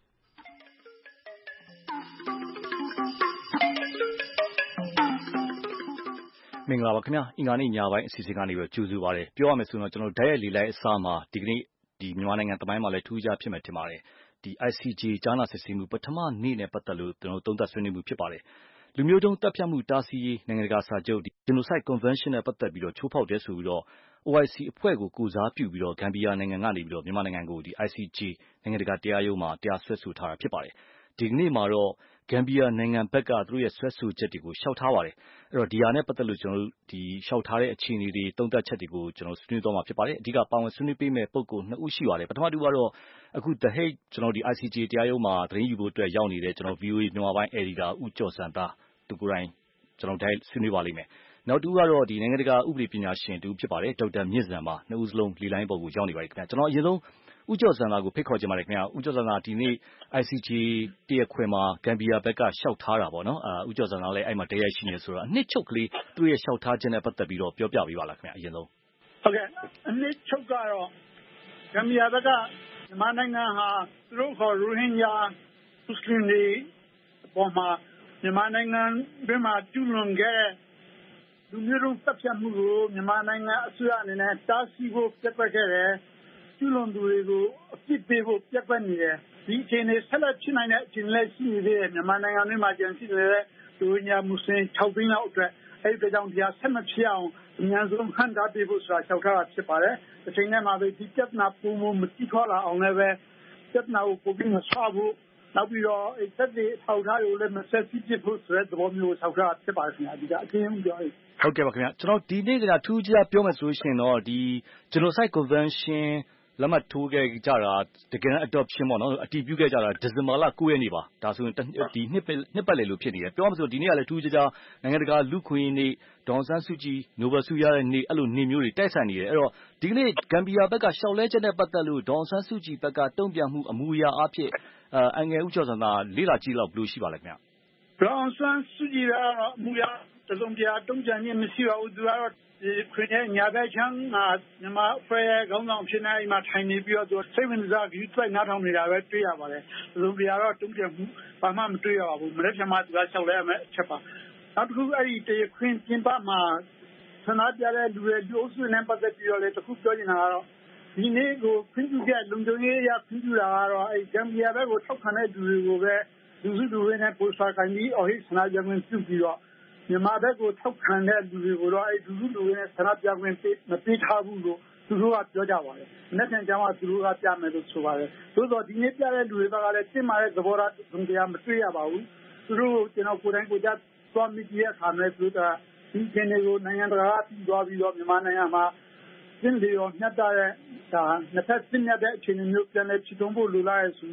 မင်္ဂလာပါခင်ဗျာအင်္ဂါနေ့ညပိုင်းအစီအစဉ်ကနေပြီးကြိုဆိုပါရစေပြောရမယ်ဆိုတော့ကျွန်တော်ဓာတ်ရိုက်လေးလိုက်အစားမှာဒီကနေ့ဒီမြန်မာနိုင်ငံတမိုင်းမှာလည်းထူးခြားဖြစ်မယ်ထင်ပါတယ်ဒီ I C J ကြားနာစစ်ဆေးမှုပထမနေ့နဲ့ပတ်သက်လို့ကျွန်တော်သုံးသပ်ဆွေးနွေးမှုဖြစ်ပါတယ်လူမျိုးတုံးတပ်ဖြတ်မှုတားဆီးရေးနိုင်ငံတကာစာချုပ် Genocide Convention နဲ့ပတ်သက်ပြီးတော့ချိုးဖောက်တယ်ဆိုပြီးတော့ O I C အဖွဲ့ကိုကိုစားပြုပြီးတော့ဂမ်ဘီယာနိုင်ငံကနေပြီးတော့မြန်မာနိုင်ငံကိုဒီ I C J နိုင်ငံတကာတရားရုံးမှာတရားစွဲဆိုထားတာဖြစ်ပါတယ်ဒီကနေ့မှာတော့ဂမ်ဘီယာနိုင်ငံဘက်ကသူတို့ရဲ့ဆွဲဆိုချက်တွေကိုရှောက်ထားပါတယ်အဲ့တော့ဒီဟာနဲ့ပတ်သက်လို့ကျွန်တော်တို့ဒီရှောက်ထားတဲ့အခြေအနေတွေသုံးသပ်ချက်တွေကိုကျွန်တော်ဆွေးနွေးသွားမှာဖြစ်ပါတယ်အဓိကပါဝင်ဆွေးနွေးပေးမယ့်ပုဂ္ဂိုလ်နှစ်ဦးရှိပါတယ်ပထမတူကတော့အခု The Hague ကျွန်တော်ဒီ I C J တရားရုံးမှာသတင်းယူဖို့အတွက်ရောက်နေတဲ့ကျွန်တော် V O A မြန်မာပိုင်း editor ဦးကျော်စံသားသူကိုယ်တိုင်ကျွန်တော်တိုင်းဆွေးနွေးပါလိမ့်မယ်နောက်တူကတော့ဒီနိုင်ငံတကာဥပဒေပညာရှင်တူဖြစ်ပါတယ်ဒေါက်တာမြင့်စံပါနှစ်ဦးစလုံးလေလိုင်းပေါ်ကိုရောက်နေပါတယ်ခင်ဗျာကျွန်တော်အရင်ဆုံးဦးကျော်စံသားကိုဖိတ်ခေါ်ချင်ပါတယ်ခင်ဗျာဦးကျော်စံသားဒီနေ့ I C J တရားခွင်မှာဂမ်ဘီယာဘက်ကရှောက်ထားတာပေါ့နော်အာဦးကျော်စံသားလည်းအဲ့မှာတရားရှိနေဆိုတော့အနှစ်ချုပ်ကလေးသူ့ရဲ့ရှောက်ထားခြင်းနဲ့ပတ်သက်ပြီးတော့ပြောပြပေးပါလားခင်ဗျာအရင်ဆုံးဟုတ်ကဲ့အနှစ်ချုပ်ကတော့ဂမ်ဘီယာဘက်ကမြန်မာနိုင်ငံဟာသူတို့ခေါ်ရိုဟင်ဂျာမွတ်စလင်တွေပေါ်မှာမြန်မာနိုင်ငံတွင်းမှာကျူးလွန်ခဲ့လူမျိုးတုံးတပ်ဖြတ်မှုကိုမြန်မာနိုင်ငံအစိုးရအနေနဲ့တားဆီးဖို့ပြတ်ပြတ်ခဲ့တယ်ကျူးလွန်သူတွေကိုအပြစ်ပေးဖို့ပြတ်ပြတ်နေတယ်ဒီအခြေအနေဆက်လက်ဖြစ်နိုင်တဲ့အခြေအနေလည်းရှိနေသေးတယ်မြန်မာနိုင်ငံတွင်းမှာကျန်ရှိနေတဲ့လူဝင်ညာမွတ်စလင်၆သိန်းလောက်အတွက်အဲ့ဒီကြောင့်တရားဆက်မဖြစ်အောင်အများဆုံးဟန်တာပေးဖို့ဆိုတာလျှောက်ထားတာဖြစ်ပါတယ်ဒီချိန်ထဲမှာပဲဒီပြဿနာပုံမမတိခေါ်လာအောင်လည်းပဲပြဿနာကိုပုံပြီးမဆွဖို့နောက်ပြီးတော့အဲ့သက်တွေထောက်ထားတွေကိုလည်းမဆက်စီဖြစ်ဖို့ဆိုတဲ့သဘောမျိုးဆောက်ထားဖြစ်ပါတယ်ခင်ဗျာဒီကအချင်းပြောရဟုတ်ကဲ့ပါခင်ဗျာကျွန်တော်ဒီနေ့ကထူးခြားပြောမယ်ဆိုရှင်တော့ဒီ Genocide Convention လက်မှတ်ထိုးခဲ့ကြတာတကယ် adoption ပေါ့နော်အတည်ပြုခဲ့ကြတာဒီဇင်ဘာလ၉ရက်နေ့ပါဒါဆိုရင်ဒီနှစ်နှစ်ပတ်လည်လို့ဖြစ်နေတယ်ပြောမှဆိုဒီနေ့ကလည်းထူးခြားခြားနိုင်ငံတကာလူခွင့်နေ့ဒေါ်ဆန်းစုကြည်နိုဘယ်ဆုရတဲ့နေ့အဲ့လိုနေ့မျိုးတွေတိုက်ဆိုင်နေတယ်အဲ့တော့ဒီကနေ့ဂမ်ဘီယာဘက်ကရှောက်လဲချက်နဲ့ပတ်သက်လို့ဒေါ်ဆန်းစုကြည်ဘက်ကတုံ့ပြန်မှုအမူအရာအဖြစ်အငယ်ဦးကျော်စံသာလေးလာကြည့်လောက်ဘယ်လိုရှိပါလဲခင်ဗျဒေါ်ဆန်းစုကြည်ကတော့အမူအရာတစုံတရာတုံ့ပြန်ခြင်းမရှိပါဘူးသူကတော့ဒီခွင့်ရဲ့ညာဘက်ချမ်းမှာမြန်မာဖွဲ့ရဲ့ခေါင်းဆောင်ဖြစ်နေအိမ်မှာထိုင်နေပြီးတော့သူစိတ်ဝင်စားပြီးတွက်နားထောင်နေတာပဲတွေ့ရပါတယ်လူတွေကတော့တုံ့ပြန်မှုဘာမှမတွေ့ရပါဘူးမနေ့ကမှသူကလျှောက်လဲရမယ်အချက်ပါနောက်တစ်ခုအဲ့ဒီတရားခွင့်ပြင်ပမှာဆန္ဒပြတဲ့လူတွေလူအုပ်စုနဲ့ပတ်သက်ပြီးတော့လေတစ်ခုပြောနေတာကတော့ဒီနေ့ကိုခွင့်ပြုတဲ့လုံခြုံရေးအရာခွင့်ပြုတာကတော့အဲ့ဂမ်ဘီယာဘက်ကိုထောက်ခံတဲ့လူတွေကိုပဲလူစုလူဝေးနဲ့ပို့စာကိုင်းပြီးအော်ဟစ်ဆန္ဒပြခွင့်ပြုပြီးတော့မြန်မာဘက်ကိုထောက်ခံတဲ့လူတွေကိုတော့အဲ့လူစုလူဝေးနဲ့ဆန္ဒပြခွင့်မပေးထားဘူးလို့သူတို့ကပြောကြပါတယ်။နေ့တိုင်းကျမှသူတို့ကပြမယ်လို့ဆိုပါတယ်။သို့တော့ဒီနေ့ပြတဲ့လူတွေကလည်းတင်မာတဲ့သဘောထားတုံ့ပြန်မတွေ့ရပါဘူး။သူတို့ကျွန်တော်ကိုယ်တိုင်ကိုယ်ကျသွားမိတဲ့အခါမှာသူတို့ကဒီကျင်းတွေကိုနိုင်ငံတကာကပြီးသွားပြီးတော့မြန်မာနိုင်ငံမှာကျင်းတွေရောညှက်တဲ့ဒါနှစ်ဖက်စစ်မြတ်တဲ့အခြေအနေမျိုးပြန်လည်ဖြစ်ထွန်းဖို့လိုလားရဆိုပြီးတော့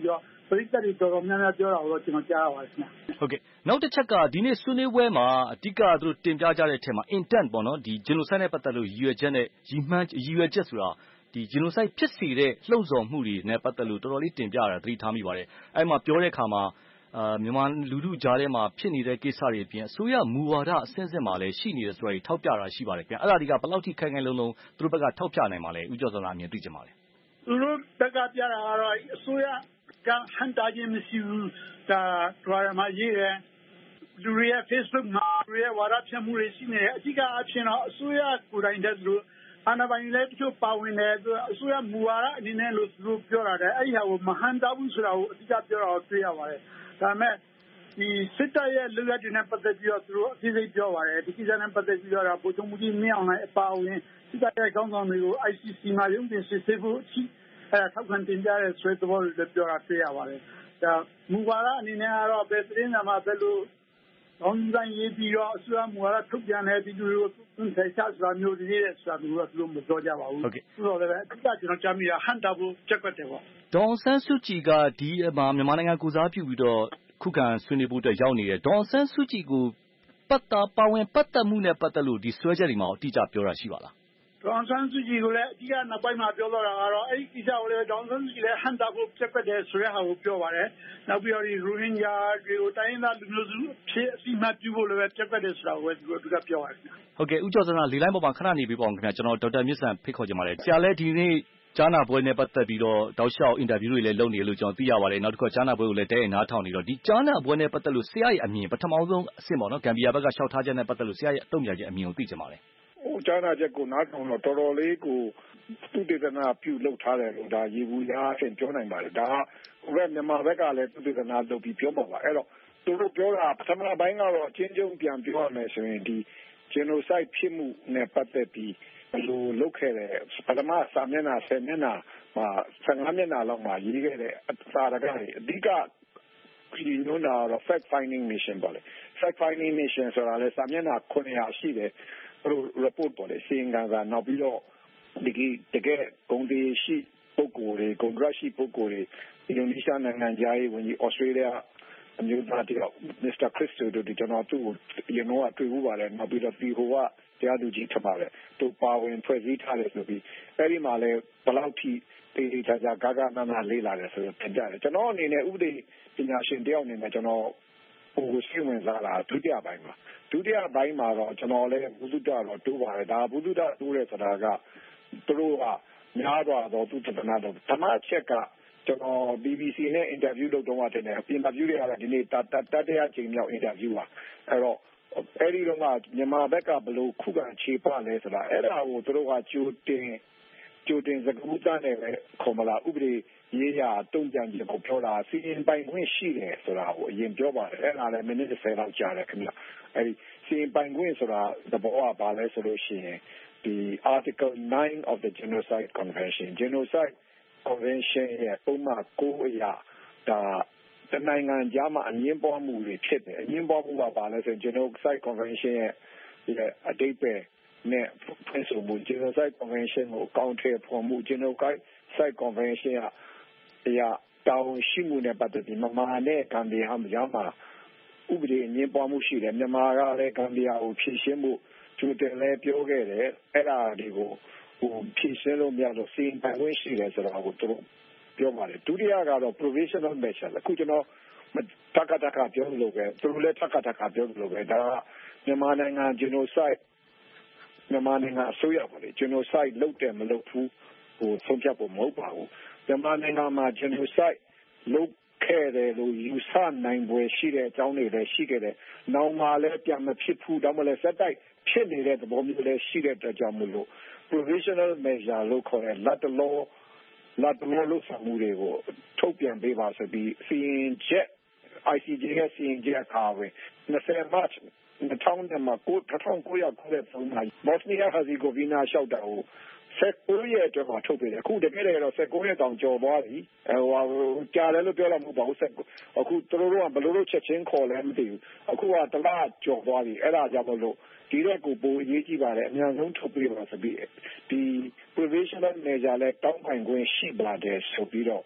ပရိသတ်တွေတော်တော်များများပြောတာကိုတော့ကျွန်တော်ကြားရပါတယ်ခင်ဗျ။ဟုတ်ကဲ့နောက်တစ်ချက်ကဒီနေ့ဆွေးနွေးပွဲမှာအဓိကသူတို့တင်ပြကြတဲ့အထက်မှာ intent ပေါ့နော်ဒီ genocide နဲ့ပတ်သက်လို့ရည်ရွယ်ချက်နဲ့ရည်မှန်းရည်ရွယ်ချက်ဆိုတာဒီ genocide ဖြစ်စေတဲ့လှုံ့ဆော်မှုတွေနဲ့ပတ်သက်လို့တော်တော်လေးတင်ပြတာသတိထားမိပါတယ်။အဲ့မှာပြောတဲ့အခါမှာအာမြန်မာလူထုကြားထဲမှာဖြစ်နေတဲ့ကိစ္စတွေအပြင်အစိုးရမူဝါဒအဆင့်ဆင့်မှာလည်းရှိနေတယ်ဆိုတာတွေထောက်ပြတာရှိပါတယ်ခင်ဗျ။အဲ့ဒါတွေကဘယ်လောက်ထိခိုင်ခိုင်လုံလုံသူတို့ဘက်ကထောက်ပြနိုင်ပါလဲဦးကျော်ဇံသာအမြင်သိချင်ပါတယ်။သူတို့ဘက်ကပြတာကတော့အစိုးရကဟန်တာခြင်းမရှိဘူးဒါတွာရမှာရေးတယ်လူတွေရဲ့ Facebook မှာလူတွေရဲ့ဝါဒဖြန့်မှုတွေရှိနေတယ်အဓိကအဖြစ်တော့အစိုးရကိုယ်တိုင်တည်းသူတို့အာဏာပိုင်လည်းတချို့ပါဝင်တယ်သူအစိုးရမူဝါဒအနေနဲ့လို့သူတို့ပြောတာတယ်အဲ့ဒီဟာကိုမဟန်တာဘူးဆိုတာကိုအဓိကပြောတာကိုတွေ့ရပါတယ်ဒါပေမဲ့ဒီစစ်တပ်ရဲ့လူရက်တွေနဲ့ပတ်သက်ပြီးတော့သူတို့အသေးစိတ်ပြောပါတယ်ဒီကိစ္စနဲ့ပတ်သက်ပြီးတော့ဗိုလ်ချုပ်မှုကြီးမင်းအောင်လှိုင်အပါအဝင်စစ်တပ်ရဲ့ခေါင်းဆောင်တွေကို I C C မှာရုံးတင်စစ်ဆေးဖို့အထိအဲထောက်ခံတင်ပြတဲ့ဆွဲသဘောတွေလည်းပြောတာတွေ့ရပါတယ်ဒါမူဝါဒအနေနဲ့ကတော့ဘယ်သတင်းမှဘယ်လိုကောင်းတိုင်းရေးပြီးတော့အစိုးရမူဝါဒထုတ်ပြန်တဲ့ဒီလိုသွန်ဆိုင်ချဆိုတာမျိုးတွေရဲ့ဆိုတာမျိုးတော့သူတို့မပြောကြပါဘူးဟုတ်ကဲ့ဆိုတော့လည်းအဓိကကျွန်တော်ကြားမိတာဟန်တာဖို့ချက်ွက်တယ်ပေါ့ဒေါ်ဆန်းစုကြည်ကဒီမှာမြန်မာနိုင်ငံကိုစားပြုပြီးတော့ခုခံဆွေးနွေးဖို့အတွက်ရောက်နေတယ်ဒေါ်ဆန်းစုကြည်ကိုပတ်တာပါဝင်ပတ်သက်မှုနဲ့ပတ်သက်လို့ဒီဆွဲချက်တွေမှာအတိအကျပြောတာရှိပါလားဒေါ်ဆန်းစုကြည်ကိုလည်းအဓိကနောက်ပိုင်းမှာပြောတော့တာကတော့အဲ့ဒီကိစ္စကိုလည်းဒေါ်ဆန်းစုကြည်လည်းဟန်တာဖို့ချက်ွက်တယ်ဆိုတဲ့ဟာကိုပြောပါတယ်နောက်ပြီးတော့ဒီရိုဟင်ဂျာတွေကိုတိုင်းရင်းသားလူမျိုးစုဖြစ်အစီအမံပြုဖို့လည်းချက်ွက်တယ်ဆိုတာကိုသူတို့ကပြောပါတယ်ဟုတ်ကဲ့ဦးကျော်စံနာလေးလိုင်းပေါ်မှာခဏနေပြီးပေါ့ခင်ဗျာကျွန်တော်ဒေါက်တာမြင့်ဆန်ဖိတ်ခေါ်ချင်ပါတယ်ဆရာလည်းဒီနေ့ကြားနာပွဲနဲ့ပတ်သက်ပြီးတော့တောက်လျှောက်အင်တာဗျူးတွေလည်းလုပ်နေလို့ကျွန်တော်သိရပါတယ်နောက်တစ်ခါကြားနာပွဲကိုလည်းတဲရင်နားထောင်နေတော့ဒီကြားနာပွဲနဲ့ပတ်သက်လို့ဆရာရဲ့အမြင်ပထမဆုံးအဆင့်ပေါ့နော်ဂမ်ဘီယာဘက်ကရှောက်ထားချက်နဲ့ပတ်သက်လို့ဆရာရဲ့အတုံ့ပြန်ချက်အမြင်ကိုသိချင်ပါတယ်ဟိုကြားနာချက်ကိုနားထောင်တော့တော်တော်လေးကိုသူတေသနာပြုလုပ်ထားတယ်လို့ဒါရေဘူးရားအဖြစ်ပြောနိုင်ပါတယ်ဒါကဟိုဘက်မြန်မာဘက်ကလည်းသူတေသနာလုပ်ပြီးပြောပါပါအဲ့တော့သူတို့ပြောတာပထမပိုင်းကတော့အချင်းချင်းပြန်ပြောရမယ်ဆိုရင်ဒီ genocide ဖြစ်မှုနဲ့ပတ်သက်ပြီးဘယ်လိုလုပ်ခဲ့တယ်ပထမစာမျက်နှာဆယ်မျက်နှာမှာဆယ်ငါးမျက်နှာလောက်မှာရေးခဲ့တဲ့အစာရကတွေအဓိကဒီလိုနာတော့ fact finding mission ပေါ့လေ fact finding mission ဆိုတာလဲစာမျက်နှာခုနှစ်ရာရှိတယ်ဟို report ပေါ့လေစီရင်ခံစာနောက်ပြီးတော့ဒီကတကယ်ဂုံဒီရှိပုဂ္ဂိုလ်တွေဂုံဒရရှိပုဂ္ဂိုလ်တွေအင်ဒိုနီးရှားနိုင်ငံသားရေးဝန်ကြီးဩစတြေးလျအမျိုးသားတယောက်မစ္စတာခရစ်စတိုတို့ဒီကျွန်တော်သူ့ကိုရနောကတွေ့ဘူးပါတယ်နောက်ပြီးတော့ဒီဟိုကတရားသူကြီးထပ်ပါတယ်သူပါဝင်ဖွဲ့စည်းထားတယ်ဆိုပြီးအဲ့ဒီမှာလဲဘယ်လောက်ထိတေးသေးချာချာဂါဂနာနာလေးလာတယ်ဆိုတော့တင်ပြတယ်ကျွန်တော်အနေနဲ့ဥပဒေပညာရှင်တယောက်အနေနဲ့ကျွန်တော်ဟိုရှင်းဝင်စားတာဒုတိယပိုင်းမှာဒုတိယပိုင်းမှာတော့ကျွန်တော်လည်းဘုဒ္ဓတော်တိုးပါတယ်ဒါဘုဒ္ဓတော်တိုးတဲ့ဆိုတာကသူတို့ကများသွားတော့သူတနာတော့ဓမ္မချက်ကကျွန်တော် B B C နဲ့ interview လုပ်တော့တင်တယ် interview တွေကတော့ဒီနေ့တတတရားချိန်မြောက် interview ပါအဲ့တော့အဲ့ဒီတော့ကမြန်မာဘက်ကဘယ်လိုခုခံခြေပလဲဆိုတာအဲ့ဒါကိုသူတို့ကကြိုတင်ကြိုတင်စကားဦးသားနဲ့ပဲခေါ်မလားဥပဒေရေးရာတုံ့ပြန်ခြင်းကိုပြောတာစီရင်ပိုင်ခွင့်ရှိတယ်ဆိုတာကိုအရင်ပြောပါတယ်အဲ့ဒါလည်းမိနစ်တစ်ဆယ်လောက်ကြာတယ်ခင်ဗျအဲ့ဒီစီရင်ပိုင်ခွင့်ဆိုတာသဘောကဘာလဲဆိုလို့ရှိရင်ဒီ article nine of the genocide convention genocide convention ရဲ့ပုံမှန်ကိုအရာဒါတနိုင်ငံကြားမှာအငင်းပွားမှုတွေဖြစ်တယ်အငင်းပွားမှုကဘာလဲဆိုရင် genocide convention ရဲ့အဓိပ္ပာယ်နဲ့ပြင်ဆင်မှု genocide convention ကိုအကောင့်ထဲပေါ်မှု genocide convention အရာတောင်းရှိမှုနဲ့ပတ်သက်ပြီးမြန်မာနဲ့ဂမ်ဘီယာကြားမှာဥပဒေအငင်းပွားမှုရှိတယ်မြန်မာကလည်းဂမ်ဘီယာကိုဖြည့်ရှင်းမှုကျူတယ်လည်းပြောခဲ့တယ်အဲ့ဒါတွေကိုဟိုဖြည့်ရှင်းလို့မရတော့စီရင်ပိုင်ခွင့်ရှိတယ်ဆိုတာကိုသူတို့ပြောပါတယ်ဒုတိယကတော့ provisional measure အခုကျွန်တော်တက္ကသကပြောလို့ပဲသူတို့လည်းတက္ကသကပြောလို့ပဲဒါကမြန်မာနိုင်ငံ genocide မြန်မာနိုင်ငံအစိုးရပေါ့လေ genocide လုပ်တယ်မလုပ်ဘူးဟိုဆုံးဖြတ်ဖို့မဟုတ်ပါဘူးမြန်မာနိုင်ငံမှာ genocide လုပ်ခဲ့တယ်လို့ယူဆနိုင်ပွဲရှိတဲ့အကြောင်းတွေလည်းရှိခဲ့တယ်။နောက်မှလည်းပြန်မဖြစ်ဘူးဒါမှလည်းစက်တိုက်ဖြစ်နေတဲ့သဘောမျိုးလည်းရှိတဲ့အတွက်ကြောင့်မလို့ provisional measure လို့ခေါ်တဲ့လက်တလောလက်တလောလို့ဆောင်မှုတွေကိုထုတ်ပြန်ပေးပါဆိုပြီးစီရင်ချက် I C J ရဲ့စီရင်ချက်ကာဝယ်twenty March two thousandမှာကိုone thousand nine hundred ninety-threeမှာဘော့စနီးယားဟာဇီဂိုဗီနာရှောက်တာကိုnineteenရက်အတွက်မှာထုတ်ပေးတယ်အခုတကယ်တည်းတော့nineteenရက်တောင်ကျော်သွားပြီဟိုကြားတယ်လို့ပြောလို့မဟုတ်ပါဘူးအခုသူတို့ကဘယ်လိုလုပ်ချက်ချင်းခေါ်လဲမသိဘူးအခုကတလားကျော်သွားပြီအဲ့ဒါကြောင့်မလို့ဒီရက်ကိုပိုအရေးကြီးပါတယ်အများဆုံးထုတ်ပေးပါဆိုပြီးဒီ provisional measure လဲတောင်းပိုင်ခွင့်ရှိပါတယ်ဆိုပြီးတော့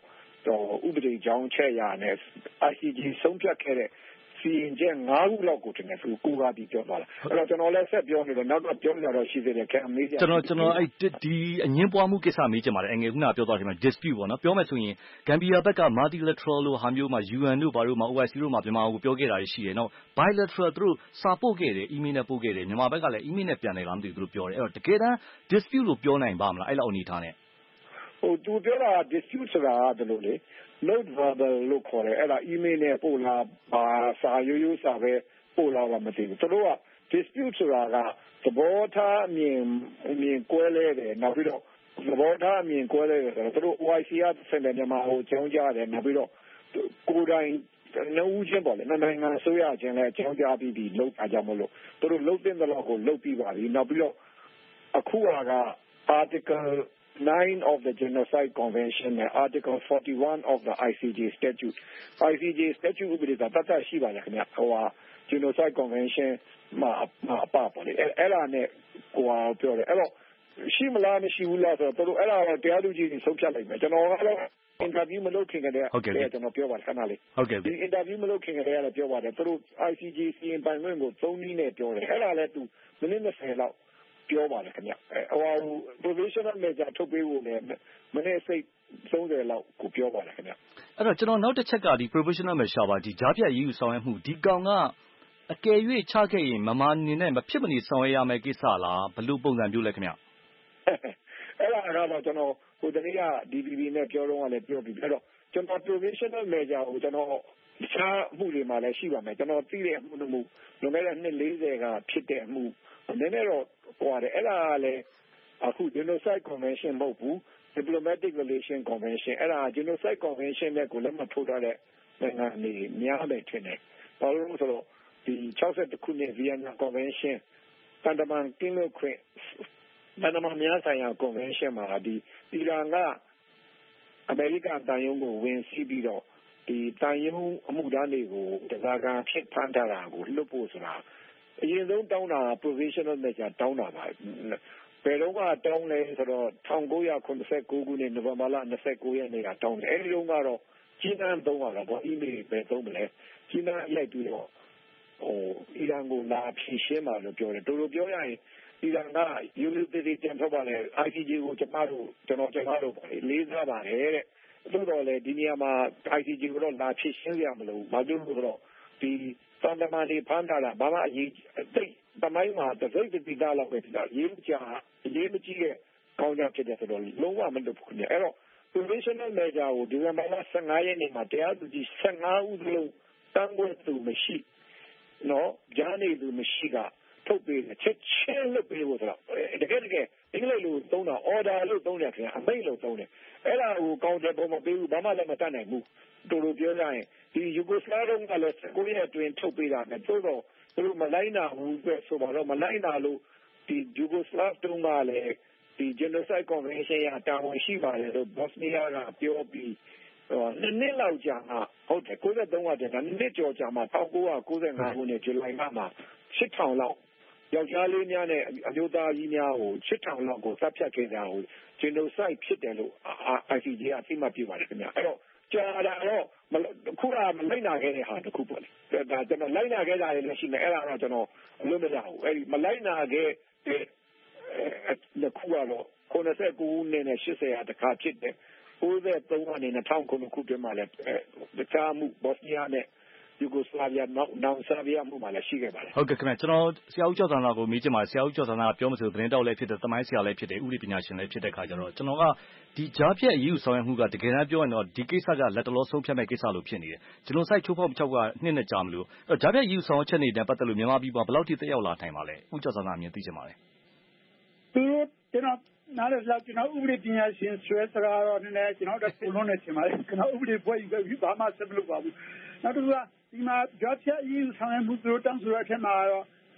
ဥပဒေကြောင်းချက်ရနဲ့ I C J ဆုံးဖြတ်ခဲ့တဲ့စီရင်ချက်၅ခုလောက်ကိုတင်တယ်သူကိုးကားပြီးပြောသွားတာအဲ့တော့ကျွန်တော်လည်းဆက်ပြောနေတော့နောက်တော့ပြောနေတော့ရှိသေးတယ်ခင်အမေးကျွန်တော်ကျွန်တော်အဲ့ဒီအငင်းပွားမှုကိစ္စမေးချင်ပါတယ်အငယ်ခုနပြောသွားတယ်မှာ dispute ပေါ့နော်ပြောမယ်ဆိုရင် Gambia ဘက်က multilateral လို့ဟာမျိုးမှာ U N တို့ဘာတို့မှာ O I C တို့မှာမြန်မာကိုပြောခဲ့တာရှိတယ်နောက် bilateral သူတို့စာပို့ခဲ့တယ် email နဲ့ပို့ခဲ့တယ်မြန်မာဘက်ကလည်း email နဲ့ပြန်တယ်လားမသိဘူးသူတို့ပြောတယ်အဲ့တော့တကယ်တမ်း dispute လို့ပြောနိုင်ပါမလားအဲ့လောက်အနေထားနဲ့ဟိုသူပြောတာ dispute ဆိုတာကဒီလိုလေnote verbal လို့ခေါ်တယ်အဲ့ဒါ email နဲ့ပို့လာပါစာရိုးရိုးစာပဲပို့လာတာမသိဘူးသူတို့က dispute ဆိုတာကသဘောထားအမြင်အမြင်ကွဲလဲတယ်နောက်ပြီးတော့သဘောထားအမြင်ကွဲလဲတယ်ဆိုတော့သူတို့ O I C ကဆက်တယ်မြန်မာဟိုကျောင်းကြတယ်နောက်ပြီးတော့ကိုယ်တိုင်နှုတ်ချင်းပေါ့လေနိုင်ငံအစိုးရချင်းလည်းကျောင်းကြပြီးပြီးလောက်တာကြောင့်မလို့သူတို့လှုပ်တဲ့တော့ကိုလှုပ်ပြီးပါပြီနောက်ပြီးတော့အခုက article nine of the Genocide Convention and Article forty-one of the I C J Statute I C J Statute ဥပဒေကတတ်တရှိပါလားခင်ဗျဟိုဟာ Genocide Convention မှာအပပေါ့လေအဲ့ဒါနဲ့ဟိုဟာပြောတယ်အဲ့တော့ရှိမလားမရှိဘူးလားဆိုတော့တို့အဲ့ဒါတော့တရားသူကြီးတွေဆုံးဖြတ်လိုက်မယ်ကျွန်တော်ကတော့ interview မလုပ်ခင်ကတည်းကကျွန်တော်ပြောပါတယ်ခဏလေးဟုတ်ကဲ့ဒီ interview မလုပ်ခင်ကတည်းကလည်းပြောပါတယ်တို့ I C J စီရင်ပိုင်ခွင့်ကိုသုံးနည်းနဲ့ပြောတယ်အဲ့ဒါလည်းသူမိနစ်၂၀လောက်ပြောပါတယ်ခင်ဗျဟို provisional measure ထုတ်ပေးဖို့လည်းမနေ့စိတ်သုံးဆယ်လောက်ကိုပြောပါတယ်ခင်ဗျအဲ့တော့ကျွန်တော်နောက်တစ်ချက်ကဒီ provisional measure ပါဒီကြားဖြတ်ရေးယူဆောင်ရွက်မှုဒီကောင်ကအကယ်၍ချခဲ့ရင်မမနေနဲ့မဖြစ်မနေဆောင်ရွက်ရမယ်ကိစ္စလားဘယ်လိုပုံစံမျိုးလဲခင်ဗျအဲ့ဒါကတော့ကျွန်တော်ဟိုတနေ့က D P P နဲ့ပြောတော့လည်းပြောပြီးအဲ့တော့ကျွန်တော် provisional measure ကိုကျွန်တော်တခြားအမှုတွေမှာလည်းရှိပါမယ်ကျွန်တော်သိတဲ့အမှုမှုလွန်ခဲ့တဲ့နှစ်၄၀ကဖြစ်တဲ့အမှုနည်းနည်းတော့ဟိုရတယ်အဲ့ဒါကလည်းအခု Genocide Convention မဟုတ်ဘူး Diplomatic Relation Convention အဲ့ဒါ Genocide Convention နဲ့ကိုလည်းမထိုးထားတဲ့နိုင်ငံတွေများမယ်ထင်တယ်ဘာလို့လဲဆိုတော့ဒီ၆၁ခုနှစ် Vienna Convention တန်တမန်ကင်းလွတ်ခွင့်တန်တမန်များဆိုင်ရာ Convention မှာဒီအီရန်ကအမေရိကန်တန်ယုံကိုဝင်စီးပြီးတော့ဒီတန်ယုံအမှုထမ်းတွေကိုတစားကဖြစ်ဖမ်းထားတာကိုလွတ်ဖို့ဆိုတာအရင်ဆုံးတောင်းတာ provisional measure တောင်းတာပါဘယ်တော့ကတောင်းလဲဆိုတော့၁၉၇၉ခုနှစ်နိုဝင်ဘာလ၂၉ရက်နေ့ကတောင်းတယ်အဲဒီတုန်းကတော့ကြီးနှံသုံးရတာပေါ့ email ပဲသုံးမလဲကြီးနှံရိုက်ပြီးတော့ဟိုအီရန်ကိုလာဖြည့်ရှင်းပါလို့ပြောတယ်တို့လိုပြောရရင်အီရန်က unity ပြန်ထွက်ပါလေ I C J ကိုကျမတို့ကျွန်တော်ကျမတို့ပေါ့လေလေးစားပါတယ်တဲ့သို့တော်လည်းဒီနေရာမှာ I C J ကိုတော့လာဖြည့်ရှင်းရမလို့ဘာလို့လဲဆိုတော့ဒီတန်တမာတွေဖမ်းထားတာဘာမှအရေးသိတမိုင်းမှာတစိမ့်တတိသားလောက်ပဲဖြစ်တာရေးကြရေးမကြည့်တဲ့ကောင်းကြဖြစ်တဲ့ဆိုတော့လုံးဝမလုပ်ဘူးခင်ဗျအဲ့တော့ provisional measure ကိုဒီဇင်ဘာလ၁၅ရက်နေ့မှာတရားသူကြီး၁၅ဦးစလုံးတန်းခွင့်သူမရှိနော်ကြားနေသူမရှိကထုတ်ပေးတယ်ချက်ချင်းလုပ်ပေးဖို့ဆိုတော့တကယ်တကယ်အင်္ဂလိပ်လိုသုံးတာ order လို့သုံးတယ်ခင်ဗျအမိန့်လို့သုံးတယ်အဲ့ဒါကိုကောင်းတယ်ပုံမပေးဘူးဘာမှလည်းမတတ်နိုင်ဘူးတို့လိုပြောကြရင်ဒီယူဂိုစလာဗီးကလည်းကိုရီးယားတွင်ထုတ်ပေးတာနဲ့သို့တော့သူတို့မလိုက်နာဘူးပဲဆိုတော့မလိုက်နာလို့ဒီယူဂိုစလာဗီးတုန်းကလည်းဒီ Genocide Convention ရတာဝန်ရှိပါတယ်လို့ဘော့စနီးယားကပြောပြီးနှစ်နှစ်လောက်ကြာမှဟုတ်တယ်၉၃ကတည်းကနှစ်ကျော်ကြာမှ၁၉၉၅ခုနှစ်ဇူလိုင်လမှာရှစ်ထောင်လောက်ယောက်ျားလေးများနဲ့အမျိုးသားကြီးများကိုရှစ်ထောင်လောက်ကိုတပ်ဖြတ်ခဲ့တာကို Genocide ဖြစ်တယ်လို့ I C J အသိမှတ်ပြုပါတယ်ခင်ဗျအဲ့တော့ကြာတာတော့ခုကမလိုက်နာခဲ့တဲ့ဟာတစ်ခုပေါ့လေဒါကျွန်တော်လိုက်နာခဲ့တာလည်းရှိမယ်အဲ့ဒါတော့ကျွန်တော်အလို့မရဘူးအဲ့ဒီမလိုက်နာခဲ့တဲ့အဲခုကတော့၉၉ခုနှစ်နဲ့၈၀ရာတခါဖြစ်တယ်၉၃ကနေ၂၀၀၉ခုတည်းမှာလည်းတခြားမှုဘော့စနီးယားနဲ့ယူဂိုစလာဗီးယားနောက်နောက်ဆာဗီးယားမှုမှာလည်းရှိခဲ့ပါတယ်ဟုတ်ကဲ့ခင်ဗျကျွန်တော်ဆရာဦးကျော်သန္တာကိုမေးချင်ပါတယ်ဆရာဦးကျော်သန္တာကပြောမစလို့သတင်းတောက်လည်းဖြစ်တယ်သမိုင်းဆရာလည်းဖြစ်တယ်ဥပဒေပညာရှင်လည်းဖြစ်တဲ့ခါကျတော့ကျွန်တော်ကဒီကြားဖြတ်အရေးယူဆောင်ရွက်မှုကတကယ်တမ်းပြောရင်တော့ဒီကိစ္စကလက်တလောဆုံးဖြတ်မဲ့ကိစ္စလို့ဖြစ်နေတယ်ကျွန်တော်စိုက်ချိုးဖောက်ချောက်ကနှစ်နဲ့ကြာမလို့အဲ့ကြားဖြတ်အရေးယူဆောင်ရွက်ချက်တွေနဲ့ပတ်သက်လို့မြန်မာပြည်မှာဘယ်လောက်ထိတက်ရောက်လာနိုင်ပါလဲဦးကျော်သန္တာအမြင်သိချင်ပါတယ်သူကျွန်တော်နားလည်လောက်ကျွန်တော်ဥပဒေပညာရှင်ဆွဲစကားတော့နည်းနည်းကျွန်တော်တို့ပုံလုံးနေချင်ပါတယ်ကျွန်တော်ဥပဒေဘွဲ့ယူပြီးဘာမှဆက်မလုပ်ပါဘူးနောက်တစ်ခုကဒီမှာကြားဖြတ်အရေးယူဆောင်ရွက်မှုသူတို့တောင်းဆိုတဲ့အထက်မှာတော့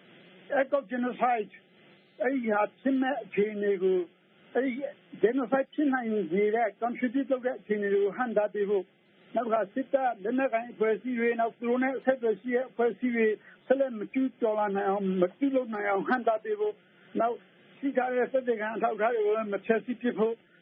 act of genocide အဲ့ဒီဟာဖြစ်မဲ့အခြေအနေကိုအဲ့ဒီ genocide ဖြစ်နိုင်နေတဲ့ contribute လုပ်တဲ့အခြေအနေကိုဟန်တာပေးဖို့နောက်ကစစ်တပ်လက်နက်ကိုင်အဖွဲ့အစည်းတွေနောက်သူတို့နဲ့ဆက်သွယ်ရှိတဲ့အဖွဲ့အစည်းတွေဆက်လက်မကျူးကျော်လာနိုင်အောင်မကျူးလွန်နိုင်အောင်ဟန်တာပေးဖို့နောက်ရှိထားတဲ့စက်တွေကံအထောက်အထားတွေကိုမချက်စီပစ်ဖို့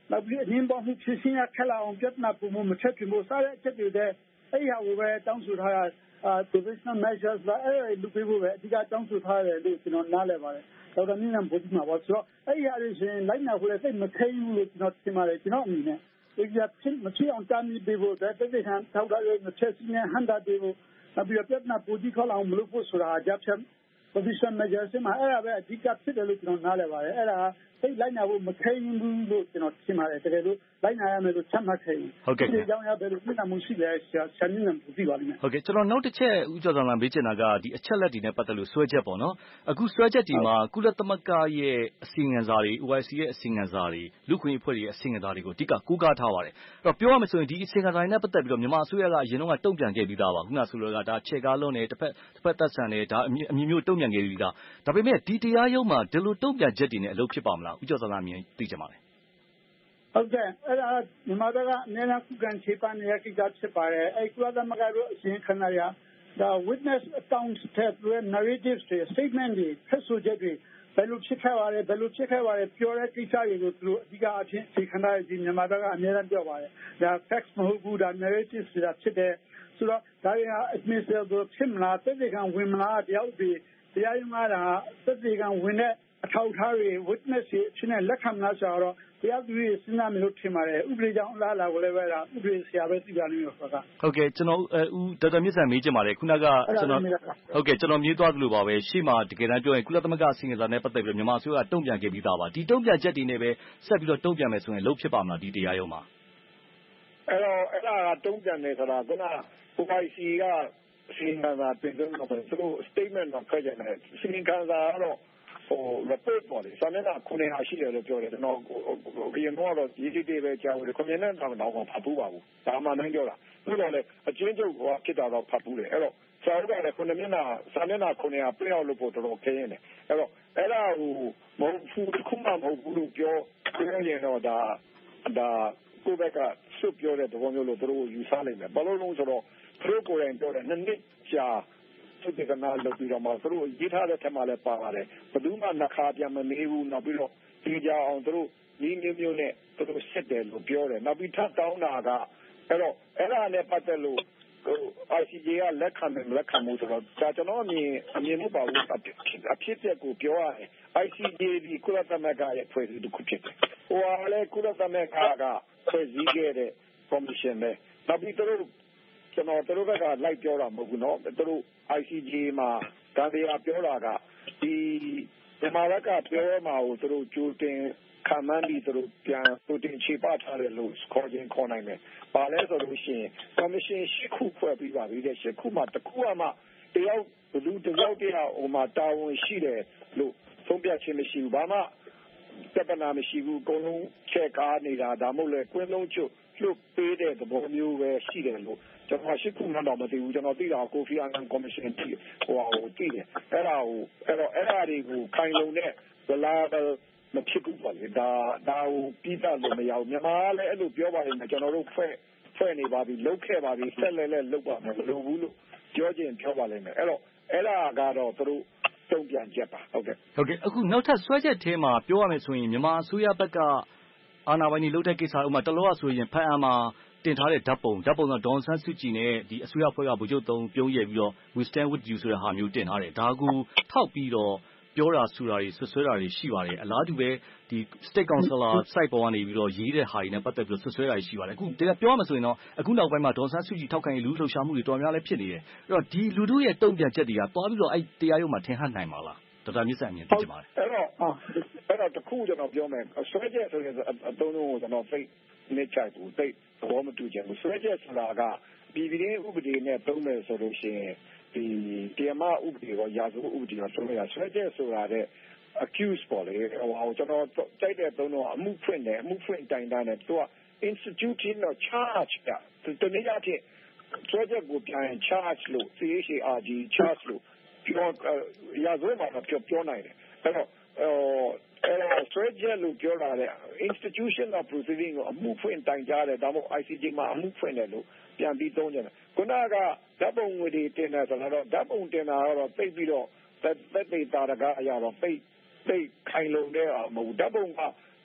နောက်ပြီးအငင်းပွားမှုဖြစ်စဉ်ရခက်လာအောင်ပြဿနာပုံမမချက်ပြင်ဖို့စားတဲ့အချက်တွေတဲ့အဲ့ဟာကိုပဲတောင်းဆိုထားတာ provisional measures လာအဲ့ဒီလူပေးဖို့ပဲအဓိကတောင်းဆိုထားတယ်လို့ကျွန်တော်နားလည်ပါတယ်ဒေါက်တာမြင့်နိုင်ဗိုလ်ကြီးမှာပါဆိုတော့အဲ့ဒီအရေးရှင်လိုက်နာဖို့လည်းသိမခဲဘူးလို့ကျွန်တော်ထင်ပါတယ်ကျွန်တော်အမြင်နဲ့ဒီကဖြစ်မဖြစ်အောင်တားမြစ်ပေးဖို့တဲ့တိကျခံထောက်ထားတဲ့ချက်စီနဲ့ဟန်တာပေးဖို့နောက်ပြီးတော့ပြဿနာပူကြီးခေါ်အောင်မလုပ်ဖို့ဆိုတာအကြပ်ချက် provisional measures မှာအဲ့ဒါပဲအဓိကဖြစ်တယ်လို့ကျွန်တော်နားလည်ပါတယ်အဲ့ဒါသိလိုက်နာဖို့မခဲရင်ဘူးလို့ကျွန်တော်ထင်ပါတယ်တကယ်လို့လိုက်နာရမယ်လို့ချမှတ်ခဲ့ရင်ဟုတ်ကဲ့ဒီကြောင့်ရပဲလို့ပြဿနာမရှိလဲဆရာဆရာမြင့်နိုင်သိပါလိမ့်မယ်ဟုတ်ကဲ့ကျွန်တော်နောက်တစ်ချက်ဦးကျော်ဆောင်လာမေးချင်တာကဒီအချက်လက်တွေနဲ့ပတ်သက်လို့ဆွဲချက်ပေါ့နော်အခုဆွဲချက်ဒီမှာကုလသမဂ္ဂရဲ့အစီအငံစာတွေ O I C ရဲ့အစီအငံစာတွေလူခွင့်အဖွဲ့တွေရဲ့အစီအငံစာတွေကိုအဓိကကိုးကားထားပါတယ်အဲ့တော့ပြောရမယ်ဆိုရင်ဒီအစီအငံစာတွေနဲ့ပတ်သက်ပြီးတော့မြန်မာအစိုးရကအရင်ကတုံ့ပြန်ခဲ့ပြီးသားပါခုနဆိုလိုတာဒါချေကားလုံးနဲ့တစ်ဖက်တစ်ဖက်သက်ဆန်နဲ့ဒါအမြင်မျိုးတုံ့ပြန်ခဲ့ပြီးသားဒါပေမဲ့ဒီတရားရုံးမှာဒီလိုတုံ့ပြန်ချက်တွေနဲ့အလုပ်ဖြစ်ပါမလားဦးကျော်ဆောင်လာမြင်သိချင်ပါတယ်ဟုတ်ကဲ့အဲ့ဒါမြန်မာဘက်ကအများအားခုခံခြေပန်းနေတဲ့ကိစ္စဖြစ်ပါတယ်အဲ့ကုလသမဂ္ဂတို့အရှင်ခဏရဒါ witness account တဲ့ narratives တွေ statement တွေဖက်ဆိုချက်တွေဘယ်လိုဖြစ်ခဲ့ပါလဲဘယ်လိုဖြစ်ခဲ့ပါလဲပြောတဲ့ကိစ္စတွေကိုသူတို့အဓိကအဖြစ်ခြေခဏရဒီမြန်မာဘက်ကအများအားပြောပါတယ်ဒါ facts မဟုတ်ဘူးဒါ narratives တွေဖြစ်တဲ့ဆိုတော့ဒါတွေက admissible ဖြစ်မလားသက်သေခံဝင်မလားတယောက်ဒီတရားရုံးကဒါသက်သေခံဝင်တဲ့အထောက်အထားတွေ witness တွေအဖြစ်နဲ့လက်ခံမလားဆိုတော့တရားသူကြီးစဉ်းစားမယ်လို့ထင်ပါတယ်ဥပဒေကြောင့်အလားအလာကိုလည်းပဲဒါဥပဒေဆရာပဲသိပါလိမ့်မယ်ဆိုတာဟုတ်ကဲ့ကျွန်တော်ဦးဒေါက်တာမြင့်ဆန်မေးချင်ပါတယ်ခုနကကျွန်တော်ဟုတ်ကဲ့ကျွန်တော်မြင်သွားသလိုပါပဲရှေ့မှာတကယ်တမ်းပြောရင်ကုလသမဂ္ဂအစည်းအဝေးနဲ့ပတ်သက်ပြီးမြန်မာအစိုးရတုံ့ပြန်ခဲ့ပြီးသားပါဒီတုံ့ပြန်ချက်တွေနဲ့ပဲဆက်ပြီးတော့တုံ့ပြန်မယ်ဆိုရင်လုပ်ဖြစ်ပါမလားဒီတရားရုံးမှာအဲ့တော့အဲ့ဒါကတုံ့ပြန်တယ်ဆိုတာက O I C ကအစီအမံသာပြင်သွင်းတော့သူတို့ statement တော့ဖွဲ့ကြတယ်အစီအမံကတော့ဟို report ပေါ်တယ်စာမျက်နှာခုနှစ်ဟာရှိတယ်လို့ပြောတယ်ကျွန်တော်အရင်ကတော့ရေးကြည့်တယ်ပဲကြားတယ် community တော့တော့ဖတ်ဘူးပါဘူးဒါမှနိုင်ပြောတာပြီးတော့လေအချင်းချုပ်ကဖြစ်တာတော့ဖတ်ဘူးတယ်အဲ့တော့စာအုပ်ကလည်းခုနှစ်မျက်နှာစာမျက်နှာခုနှစ်ဟာပြအောင်လို့ပို့တော်ခင်းနေတယ်အဲ့တော့အဲ့ဒါဟိုမဟုတ်ဘူးခုမှမဟုတ်ဘူးလို့ပြောပြောရင်တော့ဒါဒါကိုယ့်ဘက်ကစွတ်ပြောတဲ့သဘောမျိုးလို့သူတို့ယူဆနိုင်တယ်ဘာလို့လဲဆိုတော့သူတို့ကိုယ်တိုင်ပြောတယ်နှစ်နှစ်ကြာသူကနာလုပ်ပြီးတော့မှသူတို့ရေးထားတဲ့ထက်မှလည်းပါပါတယ်ဘယ်သူမှနှခါပြန်မမေးဘူးနောက်ပြီးတော့ဒီကြအောင်သူတို့ဒီမျိုးမျိုးနဲ့သူတို့စစ်တယ်လို့ပြောတယ်နောက်ပြီးထပ်တောင်းတာကအဲ့တော့အဲ့ဒါနဲ့ပတ်သက်လို့ဟို I C J ကလက်ခံတယ်လက်ခံမှုဆိုတော့ဒါကျွန်တော်အမြင်အမြင်မပါဘူးအဖြစ်အပျက်ကိုပြောရတယ် I C J ဒီကုလသမဂ္ဂရဲ့ဖွဲ့စည်းတစ်ခုဖြစ်တယ်ဟိုဟာလည်းကုလသမဂ္ဂကဖွဲ့စည်းခဲ့တဲ့ commission ပဲနောက်ပြီးသူတို့ကျွန်တော်တို့ဘက်ကလိုက်ပြောတာမဟုတ်ဘူးเนาะသူတို့ I C J မှာဂမ်ဘီယာပြောတာကဒီမြန်မာဘက်ကပြောမှာကိုသူတို့ကြိုတင်ခံမှန်းပြီးသူတို့ပြန်ကြိုတင်ခြေပထားတယ်လို့ခေါ်ခြင်းခေါ်နိုင်တယ်။ဘာလဲဆိုလို့ရှိရင် commission ရှစ်ခုဖွဲ့ပြီးပါပြီတဲ့ရှစ်ခုမှာတစ်ခုမှတယောက်လူတစ်ယောက်တယောက်ဟိုမှာတာဝန်ရှိတယ်လို့သုံးပြခြင်းမရှိဘူးဘာမှပြဿနာမရှိဘူးအကုန်လုံးချက်ကားနေတာဒါမှမဟုတ်လေကွင်းလုံးချုပ်လွတ်ပေးတဲ့သဘောမျိုးပဲရှိတယ်လို့ကျွန်တော်ရှိခုမှတော့မသိဘူးကျွန်တော်သိတာကိုဖီအာနန်ကော်မရှင်တီဟိုဟိုတည်တယ်အဲ့ဒါကိုအဲ့တော့အဲ့ဒါတွေကိုခိုင်လုံတဲ့ reliable မဖြစ်ဘူးပေါ့လေဒါဒါကိုပြီးတတ်လို့မရဘူးမြန်မာလည်းအဲ့လိုပြောပါလိမ့်မယ်ကျွန်တော်တို့ဖွဲ့ဖွဲ့နေပါပြီလုတ်ခဲ့ပါပြီဆက်လက်လက်လုတ်ပါမယ်မလိုဘူးလို့ပြောခြင်းပြောပါလိမ့်မယ်အဲ့တော့အဲ့ဒါကတော့သူတို့တုံ့ပြန်ချက်ပါဟုတ်ကဲ့ဟုတ်ကဲ့အခုနောက်ထပ်ဆွဲချက်ထဲမှာပြောရမယ်ဆိုရင်မြန်မာအစိုးရဘက်ကအာဏာပိုင်တွေလုပ်တဲ့ကိစ္စဥပမာတလောကဆိုရင်ဖန်အံမှာတင်ထားတဲ့ဓာတ်ပုံဓာတ်ပုံကဒေါ်ဆန်းစုကြည်နဲ့ဒီအစိုးရဖွဲ့ကဗိုလ်ချုပ်သုံးပြုံးရပြီးတော့ we stand with you ဆိုတဲ့ဟာမျိုးတင်ထားတယ်ဒါကိုထောက်ပြီးတော့ပြောတာဆိုတာတွေဆွဆွဲတာတွေရှိပါတယ်အလားတူပဲဒီ state councilor site ပေါ်ကနေပြီးတော့ရေးတဲ့ဟာတွေနဲ့ပတ်သက်ပြီးတော့ဆွဆွဲတာရှိပါတယ်အခုဒါပြောရမှာဆိုရင်တော့အခုနောက်ပိုင်းမှာဒေါ်ဆန်းစုကြည်ထောက်ခံရေးလူလှုပ်ရှားမှုတွေတော်များလည်းဖြစ်နေတယ်အဲ့တော့ဒီလူတို့ရဲ့တုံ့ပြန်ချက်တွေကတွားပြီးတော့အဲ့တရားရုံးမှာထင်ဟပ်နိုင်ပါလားဒေါက်တာမြင့်ဆန်အမြင်သိချင်ပါတယ်အဲ့တော့အဲ့တော့တခုကျွန်တော်ပြောမယ်ဆွဲချက်ဆိုရင်အတုံးလုံးကိုကျွန်တော်သိနေချိုက်ဘူးသိသဘောမတူချင်ဘူးဆွဲချက်ဆိုတာကပြည်ပြည်ဥပဒေနဲ့သုံးမယ်ဆိုလို့ရှိရင်ဒီတရားမဥပဒေရောရာဇဝတ်ဥပဒေရောဆိုလို့ရဆွဲချက်ဆိုတာတဲ့ accuse ပေါ်လေဟိုကျွန်တော်ကြိုက်တဲ့သုံးတော့အမှုဖွင့်တယ်အမှုဖွင့်တိုင်တန်းတယ်သူက institution တော့ charge တာတနည်းအားဖြင့်ဆွဲချက်ကိုပြန် charge လို့ C H A R G charge လို့ပြောရာဇဝတ်မှာတော့ပြောပြောနိုင်တယ်အဲ့တော့အဲ့တော့ဆွဲချက်လို့ပြောလာတဲ့ institution of proceeding ကိုအမှုဖွင့်တိုင်ကြားတယ်ဒါမှမဟုတ် I C J မှာအမှုဖွင့်တယ်လို့ပြန်ပြီးသုံးကြတယ်ခုနကဓာတ်ပုံငွေတွေတင်တယ်ဆိုတော့ဓာတ်ပုံတင်တာကတော့သိပြီးတော့သက်သက်တာရကအရာတော့သိသိခိုင်လုံတဲ့မဟုတ်ဓာတ်ပုံက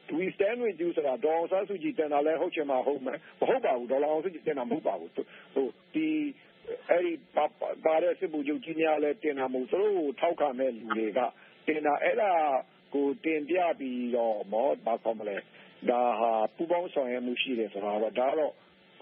we stand with you ဆိုတာဒေါ်အောင်ဆန်းစုကြည်တင်တာလဲဟုတ်ချင်မှဟုတ်မယ်မဟုတ်ပါဘူးဒေါ်အောင်ဆန်းစုကြည်တင်တာမဟုတ်ပါဘူးဟိုဒီအဲ့ဒီပါတဲ့စစ်ဗိုလ်ချုပ်ကြီးများလဲတင်တာမဟုတ်သူတို့ကိုထောက်ခံတဲ့လူတွေကတင်တာအဲ့ဒါကိုတင်ပြပြီးတော့မောဘာခေါ်မလဲဒါဟာပူပေါင်းဆောင်ရွက်မှုရှိတယ်ဆိုတာတော့ဒါတော့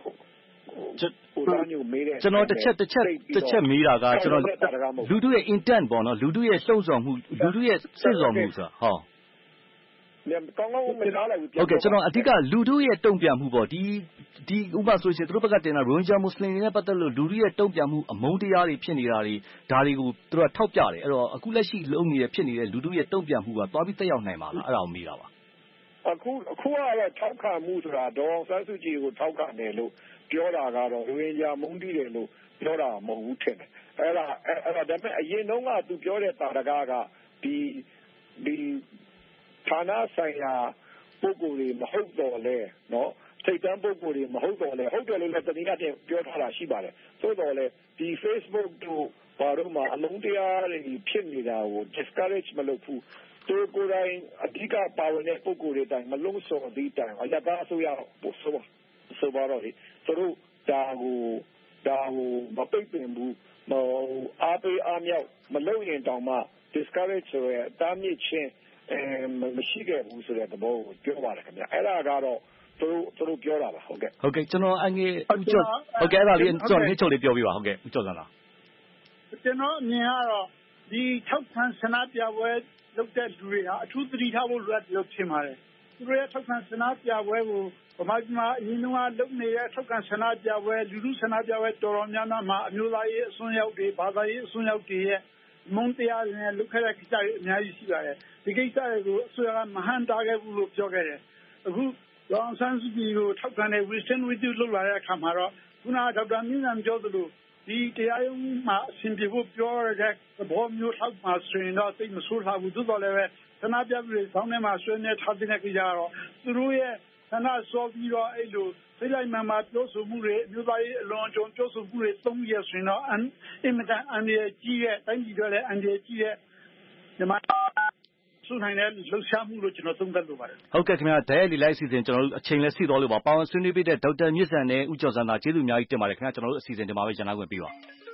ကျွန်တော်တစ်ချက်တစ်ချက်တစ်ချက်မေးတာကကျွန်တော်လူတို့ရဲ့ intent ပေါ့နော်လူတို့ရဲ့လှုံ့ဆော်မှုလူတို့ရဲ့စိတ်ဆော်မှုဆိုတာဟောကောင်းကောင်းမနားလိုက်ဘူးဟုတ်ကဲ့ကျွန်တော်အဓိကလူတို့ရဲ့တုံ့ပြန်မှုပေါ့ဒီဒီဥပမာဆိုရှင်သူတို့ဘက်ကတင်တာရိုဟင်ဂျာမွတ်စလင်တွေနဲ့ပတ်သက်လို့လူတို့ရဲ့တုံ့ပြန်မှုအမုန်းတရားတွေဖြစ်နေတာတွေဒါတွေကိုသူတို့ကထောက်ပြတယ်အဲ့တော့အခုလက်ရှိလုံးနေတဲ့ဖြစ်နေတဲ့လူတို့ရဲ့တုံ့ပြန်မှုကသွားပြီးတက်ရောက်နိုင်ပါလားအဲ့ဒါကိုမေးတာပါအခုအခုကတော့ထောက်ခံမှုဆိုတာဒေါ်အောင်ဆန်းစုကြည်ကိုထောက်ခံတယ်လို့ပြောတာကတော့ရိုဟင်ဂျာမုန်းတီးတယ်လို့ပြောတာမဟုတ်ဘူးထင်တယ်အဲ့ဒါအဲ့ဒါဒါပေမဲ့အရင်တုန်းကသူပြောတဲ့တာရကကဒီဒီဌာနဆိုင်ရာပုဂ္ဂိုလ်တွေမဟုတ်တော့လဲနော်ထိတ်တန်းပုဂ္ဂိုလ်တွေမဟုတ်တော့လဲဟုတ်တယ်လို့လည်းတနည်းအားဖြင့်ပြောထားတာရှိပါတယ်သို့တော်လည်းဒီ Facebook တို့ဘာလို့မှအလုံးတရားတွေဖြစ်နေတာကို discourage မလုပ်ဘူးသူကိုယ်တိုင်အဓိကပါဝင်တဲ့ပုဂ္ဂိုလ်တွေတိုင်းမလုံးစော်သည့်တိုင်အရသာဆိုရပို့ဆိုပါဆိုပါတော့လေသူတို့ဒါကိုဒါကိုမပိတ်ပင်ဘူးမအားပေးအားမြောက်မလုပ်ရင်တောင်မှ discourage ဆိုရတာမြင့်ချင်းအဲမရှိခဲ့ဘူးဆိုတဲ့သဘောကိုပြောပါတယ်ခင်ဗျအဲ့ဒါကတော့သူတို့သူတို့ပြောတာပါဟုတ်ကဲ့ဟုတ်ကဲ့ကျွန်တော်အငယ်ဦးကျော်ဟုတ်ကဲ့အဲ့ဒါလေးကျွန်တော်နှစ်ချုပ်လေးပြောပြပါဟုတ်ကဲ့ဦးကျော်စံလားကျွန်တော်အမြင်ကတော့ဒီထောက်ခံဆန္ဒပြပွဲလုပ်တဲ့လူတွေဟာအထူးသတိထားဖို့လိုအပ်တယ်လို့ထင်ပါတယ်သူတို့ရဲ့ထောက်ခံဆန္ဒပြပွဲကိုဗမာပြည်မှာအရင်ကလုပ်နေတဲ့ထောက်ခံဆန္ဒပြပွဲလူလူဆန္ဒပြပွဲတော်တော်များများမှာအမျိုးသားရေးအစွန်းရောက်တွေဘာသာရေးအစွန်းရောက်တွေရဲ့မုန်းတရားတွေနဲ့လုပ်ခဲ့တဲ့ကိစ္စတွေအများကြီးရှိပါတယ်ဒီကိစ္စတွေကိုအစိုးရကမဟန်တာခဲ့ဘူးလို့ပြောခဲ့တယ်အခုဒေါအောင်ဆန်းစုကြည်ကိုထောက်ခံတဲ့ Wisdom with you လုပ်လာတဲ့အခါမှာတော့ခုနကဒေါက်တာမြင့်စံပြောသလိုဒီတရားရုံးမှာအရှင်ပြေဖို့ပြောရတဲ့သဘောမျိုးထောက်မှာဆိုရင်တော့သိမဆိုးထားဘူးသို့တော်လည်းပဲဆန္ဒပြသူတွေဆောင်းထဲမှာဆွေးနွေးထားတဲ့ကိစ္စကတော့သူတို့ရဲ့ဆန္ဒစောပြီးတော့အဲ့လိုစိတ်လိုက်မှန်မှပြောဆိုမှုတွေအမျိုးသားရေးအလွန်အကျွံပြောဆိုမှုတွေသုံးရဆိုရင်တော့အင်မတန်အန္တရာယ်ကြီးတဲ့တိုင်းပြည်တွေလည်းအန္တရာယ်ကြီးတဲ့ဒီမှာဆိုနိုင်တဲ့လှုပ်ရှားမှုလို့ကျွန်တော်သုံးသပ်လိုပါတယ်ဟုတ်ကဲ့ခင်ဗျာဒဲလီလိုက်အစီအစဉ်ကျွန်တော်တို့အချိန်လည်းစီတော်လို့ပါပါဝင်ဆွေးနွေးပေးတဲ့ဒေါက်တာမြင့်စံနဲ့ဦးကျော်စံသာကျေးဇူးအများကြီးတင်ပါတယ်ခင်ဗျာကျွန်တော်တို့အစီအစဉ်ဒီမှာပဲရန်နာခွင့်ပေးပါ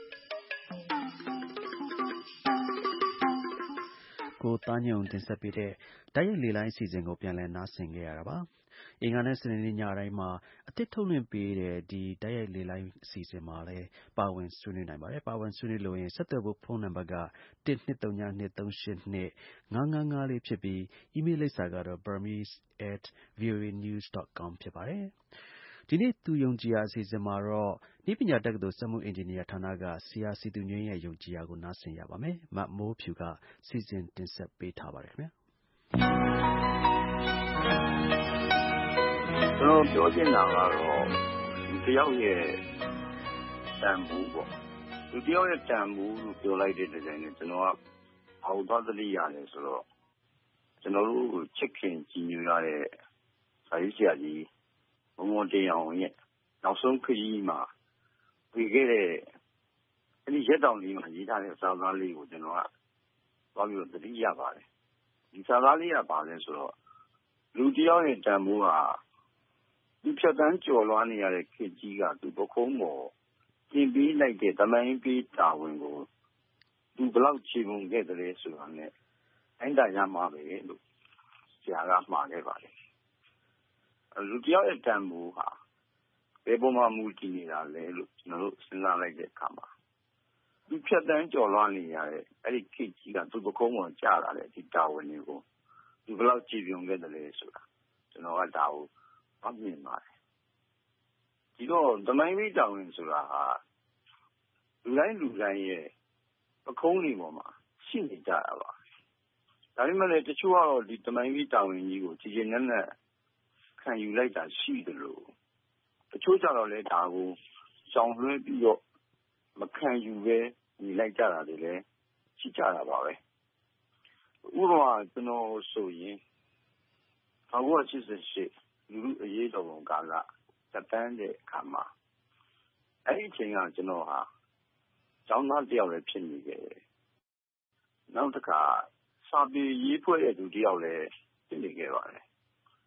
ကိုသားညုံတင်ဆက်ပေးတဲ့တိုက်ရိုက်လေလိုင်းအစီအစဉ်ကိုပြန်လည်နားဆင်ခဲ့ရတာပါအင်္ဂါနဲ့စနေနေ့ညတိုင်းမှာအသစ်ထုတ်လွှင့်ပေးတဲ့ဒီတိုက်ရိုက်လေလိုင်းအစီအစဉ်မှာလည်းပါဝင်ဆွေးနွေးနိုင်ပါတယ်ပါဝင်ဆွေးနွေးလို့ရင်ဆက်သွယ်ဖို့ဖုန်းနံပါတ်ကone two three zero two three eight two five five fiveလေးဖြစ်ပြီး email လိပ်စာကတော့ burmese at voa news dot com ဖြစ်ပါတယ်ဒီနေ့သူယုံကြည်ရာအစီအစဉ်မှာတော့ဤပညာတက္ကသိုလ်စက်မှုအင်ဂျင်နီယာဌာနကဆရာစီသူငင်းရဲ့ယုံကြည်ရာကိုနားဆင်ရပါမယ်မမိုးဖြူကစီစဉ်တင်ဆက်ပေးထားပါတယ်ခင်ဗျာကျွန်တော်ပြောချင်တာကတော့ဒီတယောက်ရဲ့တန်ဖိုးပေါ့ဒီတယောက်ရဲ့တန်ဖိုးလို့ပြောလိုက်တဲ့တိုင်နဲ့ကျွန်တော်ကအောက်သွားသတိရတယ်ဆိုတော့ကျွန်တော်တို့ကိုချစ်ခင်ကြည်ညိုရတဲ့စာရေးဆရာကြီးဘုံဘုံတင်အောင်ရဲ့နောက်ဆုံးခရီးမှာပြီးခဲ့တဲ့အဲ့ဒီရက်တောင်လေးမှာရေးထားတဲ့စာသားလေးကိုကျွန်တော်ကသွားပြီးတော့သတိရပါတယ်ဒီစာသားလေးကဘာလဲဆိုတော့လူတယောက်ရဲ့တန်ဖိုးဟာဒီဖြတ်တန်းကြော်လွှားနေရတဲ့ခေတ်ကြီးကသူပခုံးပေါ်ကျင်ပြီးလိုက်တဲ့တမိုင်းပေးတာဝန်ကိုသူဘလောက်ခြေပုံခဲ့တယ်ဆိုတာနဲ့အင်တာရမှာပဲလို့ဆရာကမှားခဲ့ပါတယ်လူတယောက်ရဲ့တန်ဖိုးဟာဘယ်ပုံမှမူတည်နေတာလဲလို့ကျွန်တော်တို့စဉ်းစားလိုက်တဲ့အခါမှာဒီဖြတ်တန်းကြော်လွှားနေရတဲ့အဲ့ဒီခေတ်ကြီးကသူပခုံးပေါ်ကြားလာတဲ့ဒီတာဝန်တွေကိုသူဘလောက်ခြေပုံခဲ့တယ်ဆိုတာကျွန်တော်ကဒါကိုအမြင်ပါတယ်ဒီတော့တမိုင်းပေးတာဝန်ဆိုတာဟာလူတိုင်းလူတိုင်းရဲ့ပခုံးတွေပေါ်မှာရှိနေကြတာပါဒါပေမဲ့လည်းတချို့ကတော့ဒီတမိုင်းပေးတာဝန်ကြီးကိုကြည်ကျင်နဲ့နဲ့ခံယူလိုက်တာရှိတယ်လို့တချို့ကြတော့လည်းဒါကိုရှောင်လွှဲပြီးတော့မခံယူပဲနေလိုက်ကြတာတွေလည်းရှိကြတာပါပဲဥပမာကျွန်တော်ဆိုရင်one nine eight eightလူလူအရေးတော်ပုံကာလတက်တန်းတဲ့အခါမှာအဲ့ဒီအချိန်ကကျွန်တော်ဟာကျောင်းသားတယောက်လည်းဖြစ်နေခဲ့တယ်နောက်တစ်ခါစာပေရေးဖွဲ့တဲ့သူတယောက်လည်းဖြစ်နေခဲ့ပါတယ်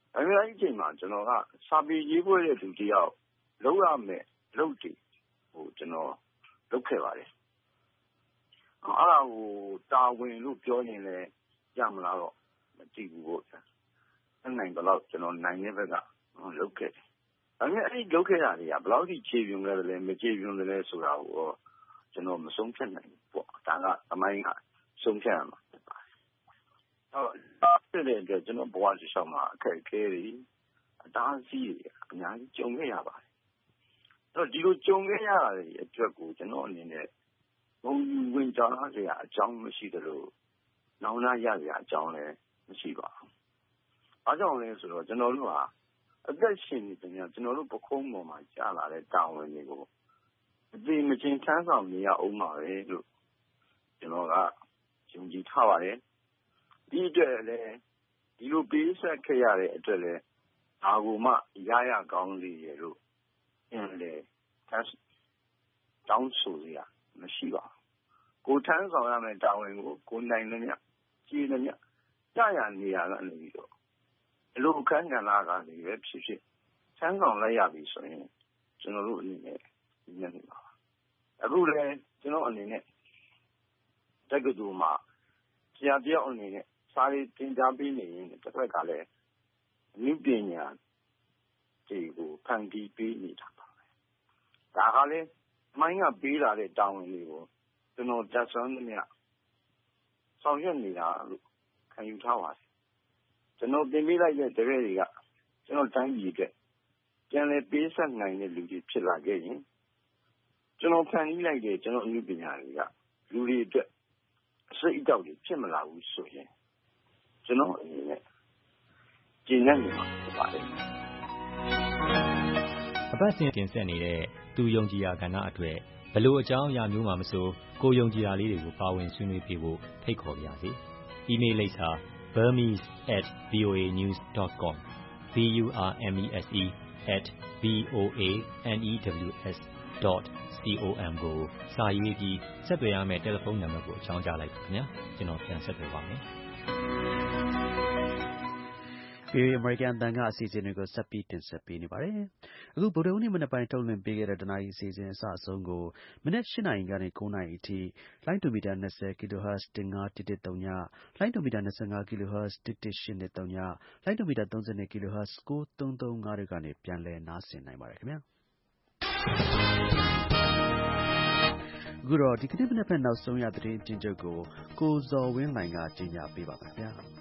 ဒါပေမဲ့အဲ့ဒီအချိန်မှာကျွန်တော်ကစာပေရေးပွဲတဲ့သူတယောက်လောက်ရမယ်လုပ်တယ်ဟိုကျွန်တော်လုပ်ခဲ့ပါတယ်အဲ့ဒါဟိုတာဝန်လို့ပြောရင်လည်းရမလားတော့မကြည့်ဘူးပေါ့အဲ့နိုင်တော့ကျွန်တော်နိုင်တဲ့ဘက်ကလုပ်ခဲ့တယ်ဒါပေမဲ့အဲ့ဒီလုပ်ခဲ့တာတွေကဘယ်လောက်ထိခြေပြုံလဲလဲမခြေပြုံလဲဆိုတာကိုကျွန်တော်မဆုံးဖြတ်နိုင်ဘူးပေါ့ဒါကသမိုင်းကဆုံးဖြတ်ရမှာဖြစ်ပါတယ်အဲ့တဲ့အတွက်ကျွန်တော်ဘဝတစ်လျှောက်မှာအခက်အခဲတွေအတားအဆီးတွေအများကြီးကြုံခဲ့ရပါတယ်အဲ့တော့ဒီလိုကြုံခဲ့ရတဲ့အတွက်ကိုကျွန်တော်အနေနဲ့ဘုံဝင်ကြရစရာအကြောင်းမရှိသလိုနောင်နာရစရာအကြောင်းလည်းမရှိပါဘူးအားကြောင့်လဲဆိုတော့ကျွန်တော်တို့ဟာအသက်ရှင်နေတဲ့ညကျွန်တော်တို့ပခုံးပေါ်မှာကြာလာတဲ့တာဝန်တွေကိုအသိမချင်းထမ်းဆောင်နေရအောင်ပါပဲလို့ကျွန်တော်ကယုံကြည်ထားပါတယ်ဒီအတွက်လည်းဒီလိုပေးဆက်ခဲ့ရတဲ့အတွက်လည်းအာဟုမရရကောင်းလေးရလို့အင်းလေတောင်းဆိုရမရှိပါဘူးကိုထမ်းဆောင်ရမယ့်တာဝန်ကိုကိုနိုင်လည်းမြကြည်လည်းမြကြာရနေရကနေပြီးတော့အလိုအခန်းကဏ္ဍကနေပဲဖြစ်ဖြစ်ထမ်းဆောင်လိုက်ရပြီဆိုရင်ကျွန်တော်တို့အနေနဲ့ညံ့နေပါအခုလည်းကျွန်တော်အနေနဲ့တက္ကသိုလ်မှာဆရာတယောက်အနေနဲ့စာရေးသင်ကြားပေးနေရင်တစ်ဖက်ကလည်းအနည်းပညာတွေကိုဖန်တီးပေးနေတာပါပဲဒါကလည်းမိုင်းကပေးလာတဲ့တာဝန်တွေကိုကျွန်တော်တက်ဆွမ်းနေရဆောင်ရွက်နေတာလို့ခံယူထားပါတယ်ကျွန်တော်သင်ပေးလိုက်တဲ့တပည့်တွေကကျွန်တော်တိုင်းပြည်အတွက်ပြန်လည်ပေးဆက်နိုင်တဲ့လူတွေဖြစ်လာခဲ့ရင်ကျွန်တော်ဖန်တီးလိုက်တဲ့ကျွန်တော်အနည်းပညာတွေကလူတွေအတွက်အစိတ်အတောက်တွေဖြစ်မလာဘူးဆိုရင်ကျွန်တော်အနေနဲ့ကျင့်နေမှာဖြစ်ပါတယ်အပတ်စဉ်တင်ဆက်နေတဲ့သူယုံကြည်ရာကဏ္ဍအတွက်ဘလို့အကြောင်းအရာမျိုးမှမဆိုကိုယုံကြည်ရာလေးတွေကိုပါဝင်ဆွေးနွေးပြဖို့ဖိတ်ခေါ်ပါရစေ။ email လိပ်စာ burmese at voa news dot com b u r m e s e at v o a n e w s dot com ကိုစာရေးပြီးဆက်သွယ်ရမယ့်တယ်လီဖုန်းနံပါတ်ကိုအကြောင်းကြားလိုက်ပါခင်ဗျာကျွန်တော်ပြန်ဆက်သွယ်ပါမယ်ဗီအိုအေ American အသံကအစီအစဉ်တွေကိုဆက်ပြီးတင်ဆက်ပေးနေပါတယ်။အခုဗုဒ္ဓဟူးနေ့မနက်ပိုင်းထုတ်လွှင့်ပေးခဲ့တဲ့တနာရီအစီအစဉ်အစအဆုံးကိုမနက်၈နာရီကနေ၉နာရီအထိလိုင်းဒိုမီတာ၂၀ kHz ၁၅ ၁၁၃ညလိုင်းဒိုမီတာ၂၅ kHz ၁၁၈၂၃ညလိုင်းဒိုမီတာ၃၂ kHz ၉၃၃၅တို့ကနေပြန်လည်နားဆင်နိုင်ပါတယ်ခင်ဗျာ။အခုတော့ဒီကနေ့မနက်ဖက်နောက်ဆုံးရသတင်းအကျဉ်းချုပ်ကိုကိုဇော်ဝင်းလှိုင်ကကြီးညာပေးပါမယ်ခင်ဗျာ။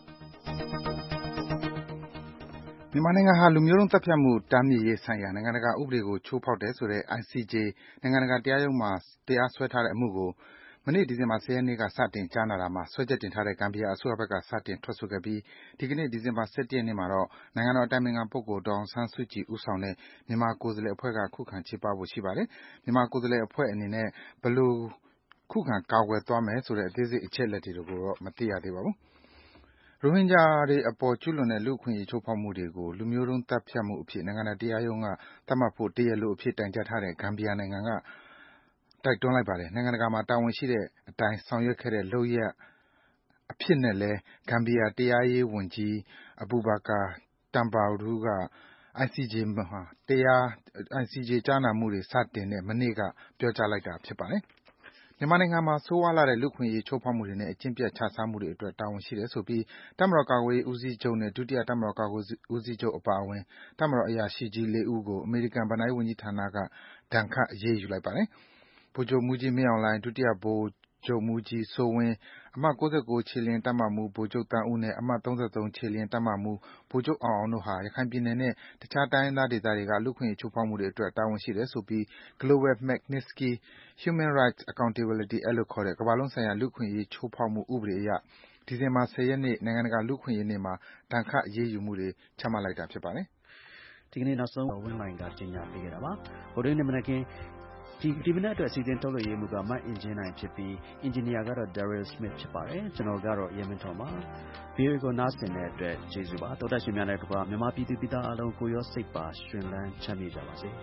မြန်မာနိုင်ငံဟာလူမျိုးတုံးသတ်ဖြတ်မှုတားမြစ်ရေးဆိုင်ရာနိုင်ငံတကာဥပဒေကိုချိုးဖောက်တယ်ဆိုတဲ့ I C J နိုင်ငံတကာတရားရုံးမှာတရားစွဲထားတဲ့အမှုကိုမနေ့ဒီဇင်ဘာ၁၀ရက်နေ့ကစတင်ကြားနာတာမှာစွဲချက်တင်ထားတဲ့ဂမ်ဘီယာအစိုးရဘက်ကစတင်ထွက်ဆိုခဲ့ပြီးဒီကနေ့ဒီဇင်ဘာ၁၁ရက်နေ့မှာတော့နိုင်ငံတော်အတိုင်ပင်ခံပုဂ္ဂိုလ်ဒေါ်အောင်ဆန်းစုကြည်ဦးဆောင်တဲ့မြန်မာကိုယ်စားလှယ်အဖွဲ့ကခုခံချေပဖို့ရှိပါတယ်။မြန်မာကိုယ်စားလှယ်အဖွဲ့အနေနဲ့ဘယ်လိုခုခံကာကွယ်သွားမယ်ဆိုတဲ့အသေးစိတ်အချက်အလက်တွေကိုတော့မသိရသေးပါဘူး။ရိုဟင်ဂျာတွေအပေါ်ကျူးလွန်တဲ့လူ့အခွင့်အရေးချိုးဖောက်မှုတွေကိုလူမျိုးတုံးသတ်ဖြတ်မှုအဖြစ်နိုင်ငံတကာတရားရုံးကသတ်မှတ်ဖို့တရားလိုအဖြစ်တိုင်ကြားထားတဲ့ဂမ်ဘီယာနိုင်ငံကတိုက်တွန်းလိုက်ပါတယ်။နိုင်ငံတကာမှာတာဝန်ရှိတဲ့အတိုင်းဆောင်ရွက်ခဲ့တဲ့လုပ်ရပ်အဖြစ်နဲ့လည်းဂမ်ဘီယာတရားရေးဝန်ကြီး Abubacar Tambadou က I C J မှာတရား I C J ကြားနာမှုတွေစတင်တဲ့မနေ့ကပြောကြားလိုက်တာဖြစ်ပါတယ်။မြန်မာနိုင်ငံမှာဆိုးဝါးလှတဲ့လူ့အခွင့်အရေးချိုးဖောက်မှုတွေနဲ့အကျင့်ပျက်ခြစားမှုတွေအတွက်တာဝန်ရှိတယ်ဆိုပြီးတပ်မတော်ကာကွယ်ရေးဦးစီးချုပ်နဲ့ဒုတိယတပ်မတော်ကာကွယ်ရေးဦးစီးချုပ်အပါအဝင်တပ်မတော်အရာရှိကြီးလေးဦးကိုအမေရိကန်ဘဏ္ဍာရေးဝန်ကြီးဌာနကဒဏ်ခတ်အရေးယူလိုက်ပါတယ်။ဗိုလ်ချုပ်မှူးကြီးမင်းအောင်လှိုင်၊ဒုတိယဗိုလ်ချုပ်မှူးကြီးစိုးဝင်း၊အမှတ်၉၉ခြေလျင်တပ်မမှူးဗိုလ်ချုပ်သန်းဦးနဲ့အမှတ်၃၃ခြေလျင်တပ်မမှူးဗိုလ်ချုပ်အောင်အောင်တို့ဟာရခိုင်ပြည်နယ်နဲ့တခြားတိုင်းရင်းသားဒေသတွေကလူ့အခွင့်အရေးချိုးဖောက်မှုတွေအတွက်တာဝန်ရှိတယ်ဆိုပြီး Global Magnitsky Human Rights Accountability Act လို့ခေါ်တဲ့ကမ္ဘာလုံးဆိုင်ရာလူ့အခွင့်အရေးချိုးဖောက်မှုဥပဒေအရဒီဇင်ဘာ၁၀ရက်နေ့နိုင်ငံတကာလူ့အခွင့်အရေးနေ့မှာဒဏ်ခတ်အရေးယူမှုတွေချမှတ်လိုက်တာဖြစ်ပါတယ်။ဒီကနေ့နောက်ဆုံးဝင်းလိုင်းကကြေညာပေးခဲ့တာပါ။ဗုဒ္ဓဟူးနေ့မနက်ခင်းဒီဒီမနက်အတွက်အစီအစဉ်ထုတ်လွှင့်ရေးမှုကမတ်အင်ဂျင်နိုင်ဖြစ်ပြီးအင်ဂျင်နီယာကတော့ Daryl Smith ဖြစ်ပါတယ်ကျွန်တော်ကတော့ရေမင်းထွန်းပါ ဗီအိုအေကိုနားဆင်တဲ့အတွက်ကျေးဇူးပါတော်တက်ရှင်များနဲ့တကွာမြန်မာပြည်သူပြည်သားအားလုံးကိုရောစိတ်ပါရှင်လန်းချမ်းမြေ့ကြပါစေ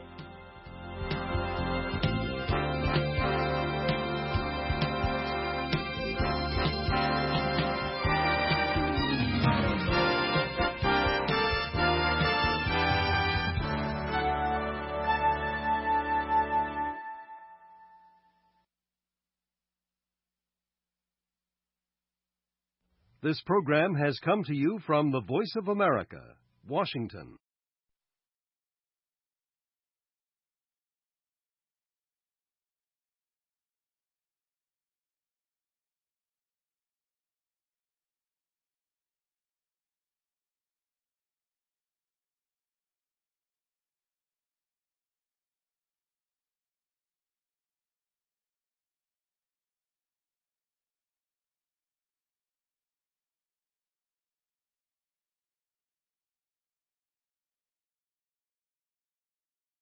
။ This program has come to you from the Voice of America, Washington.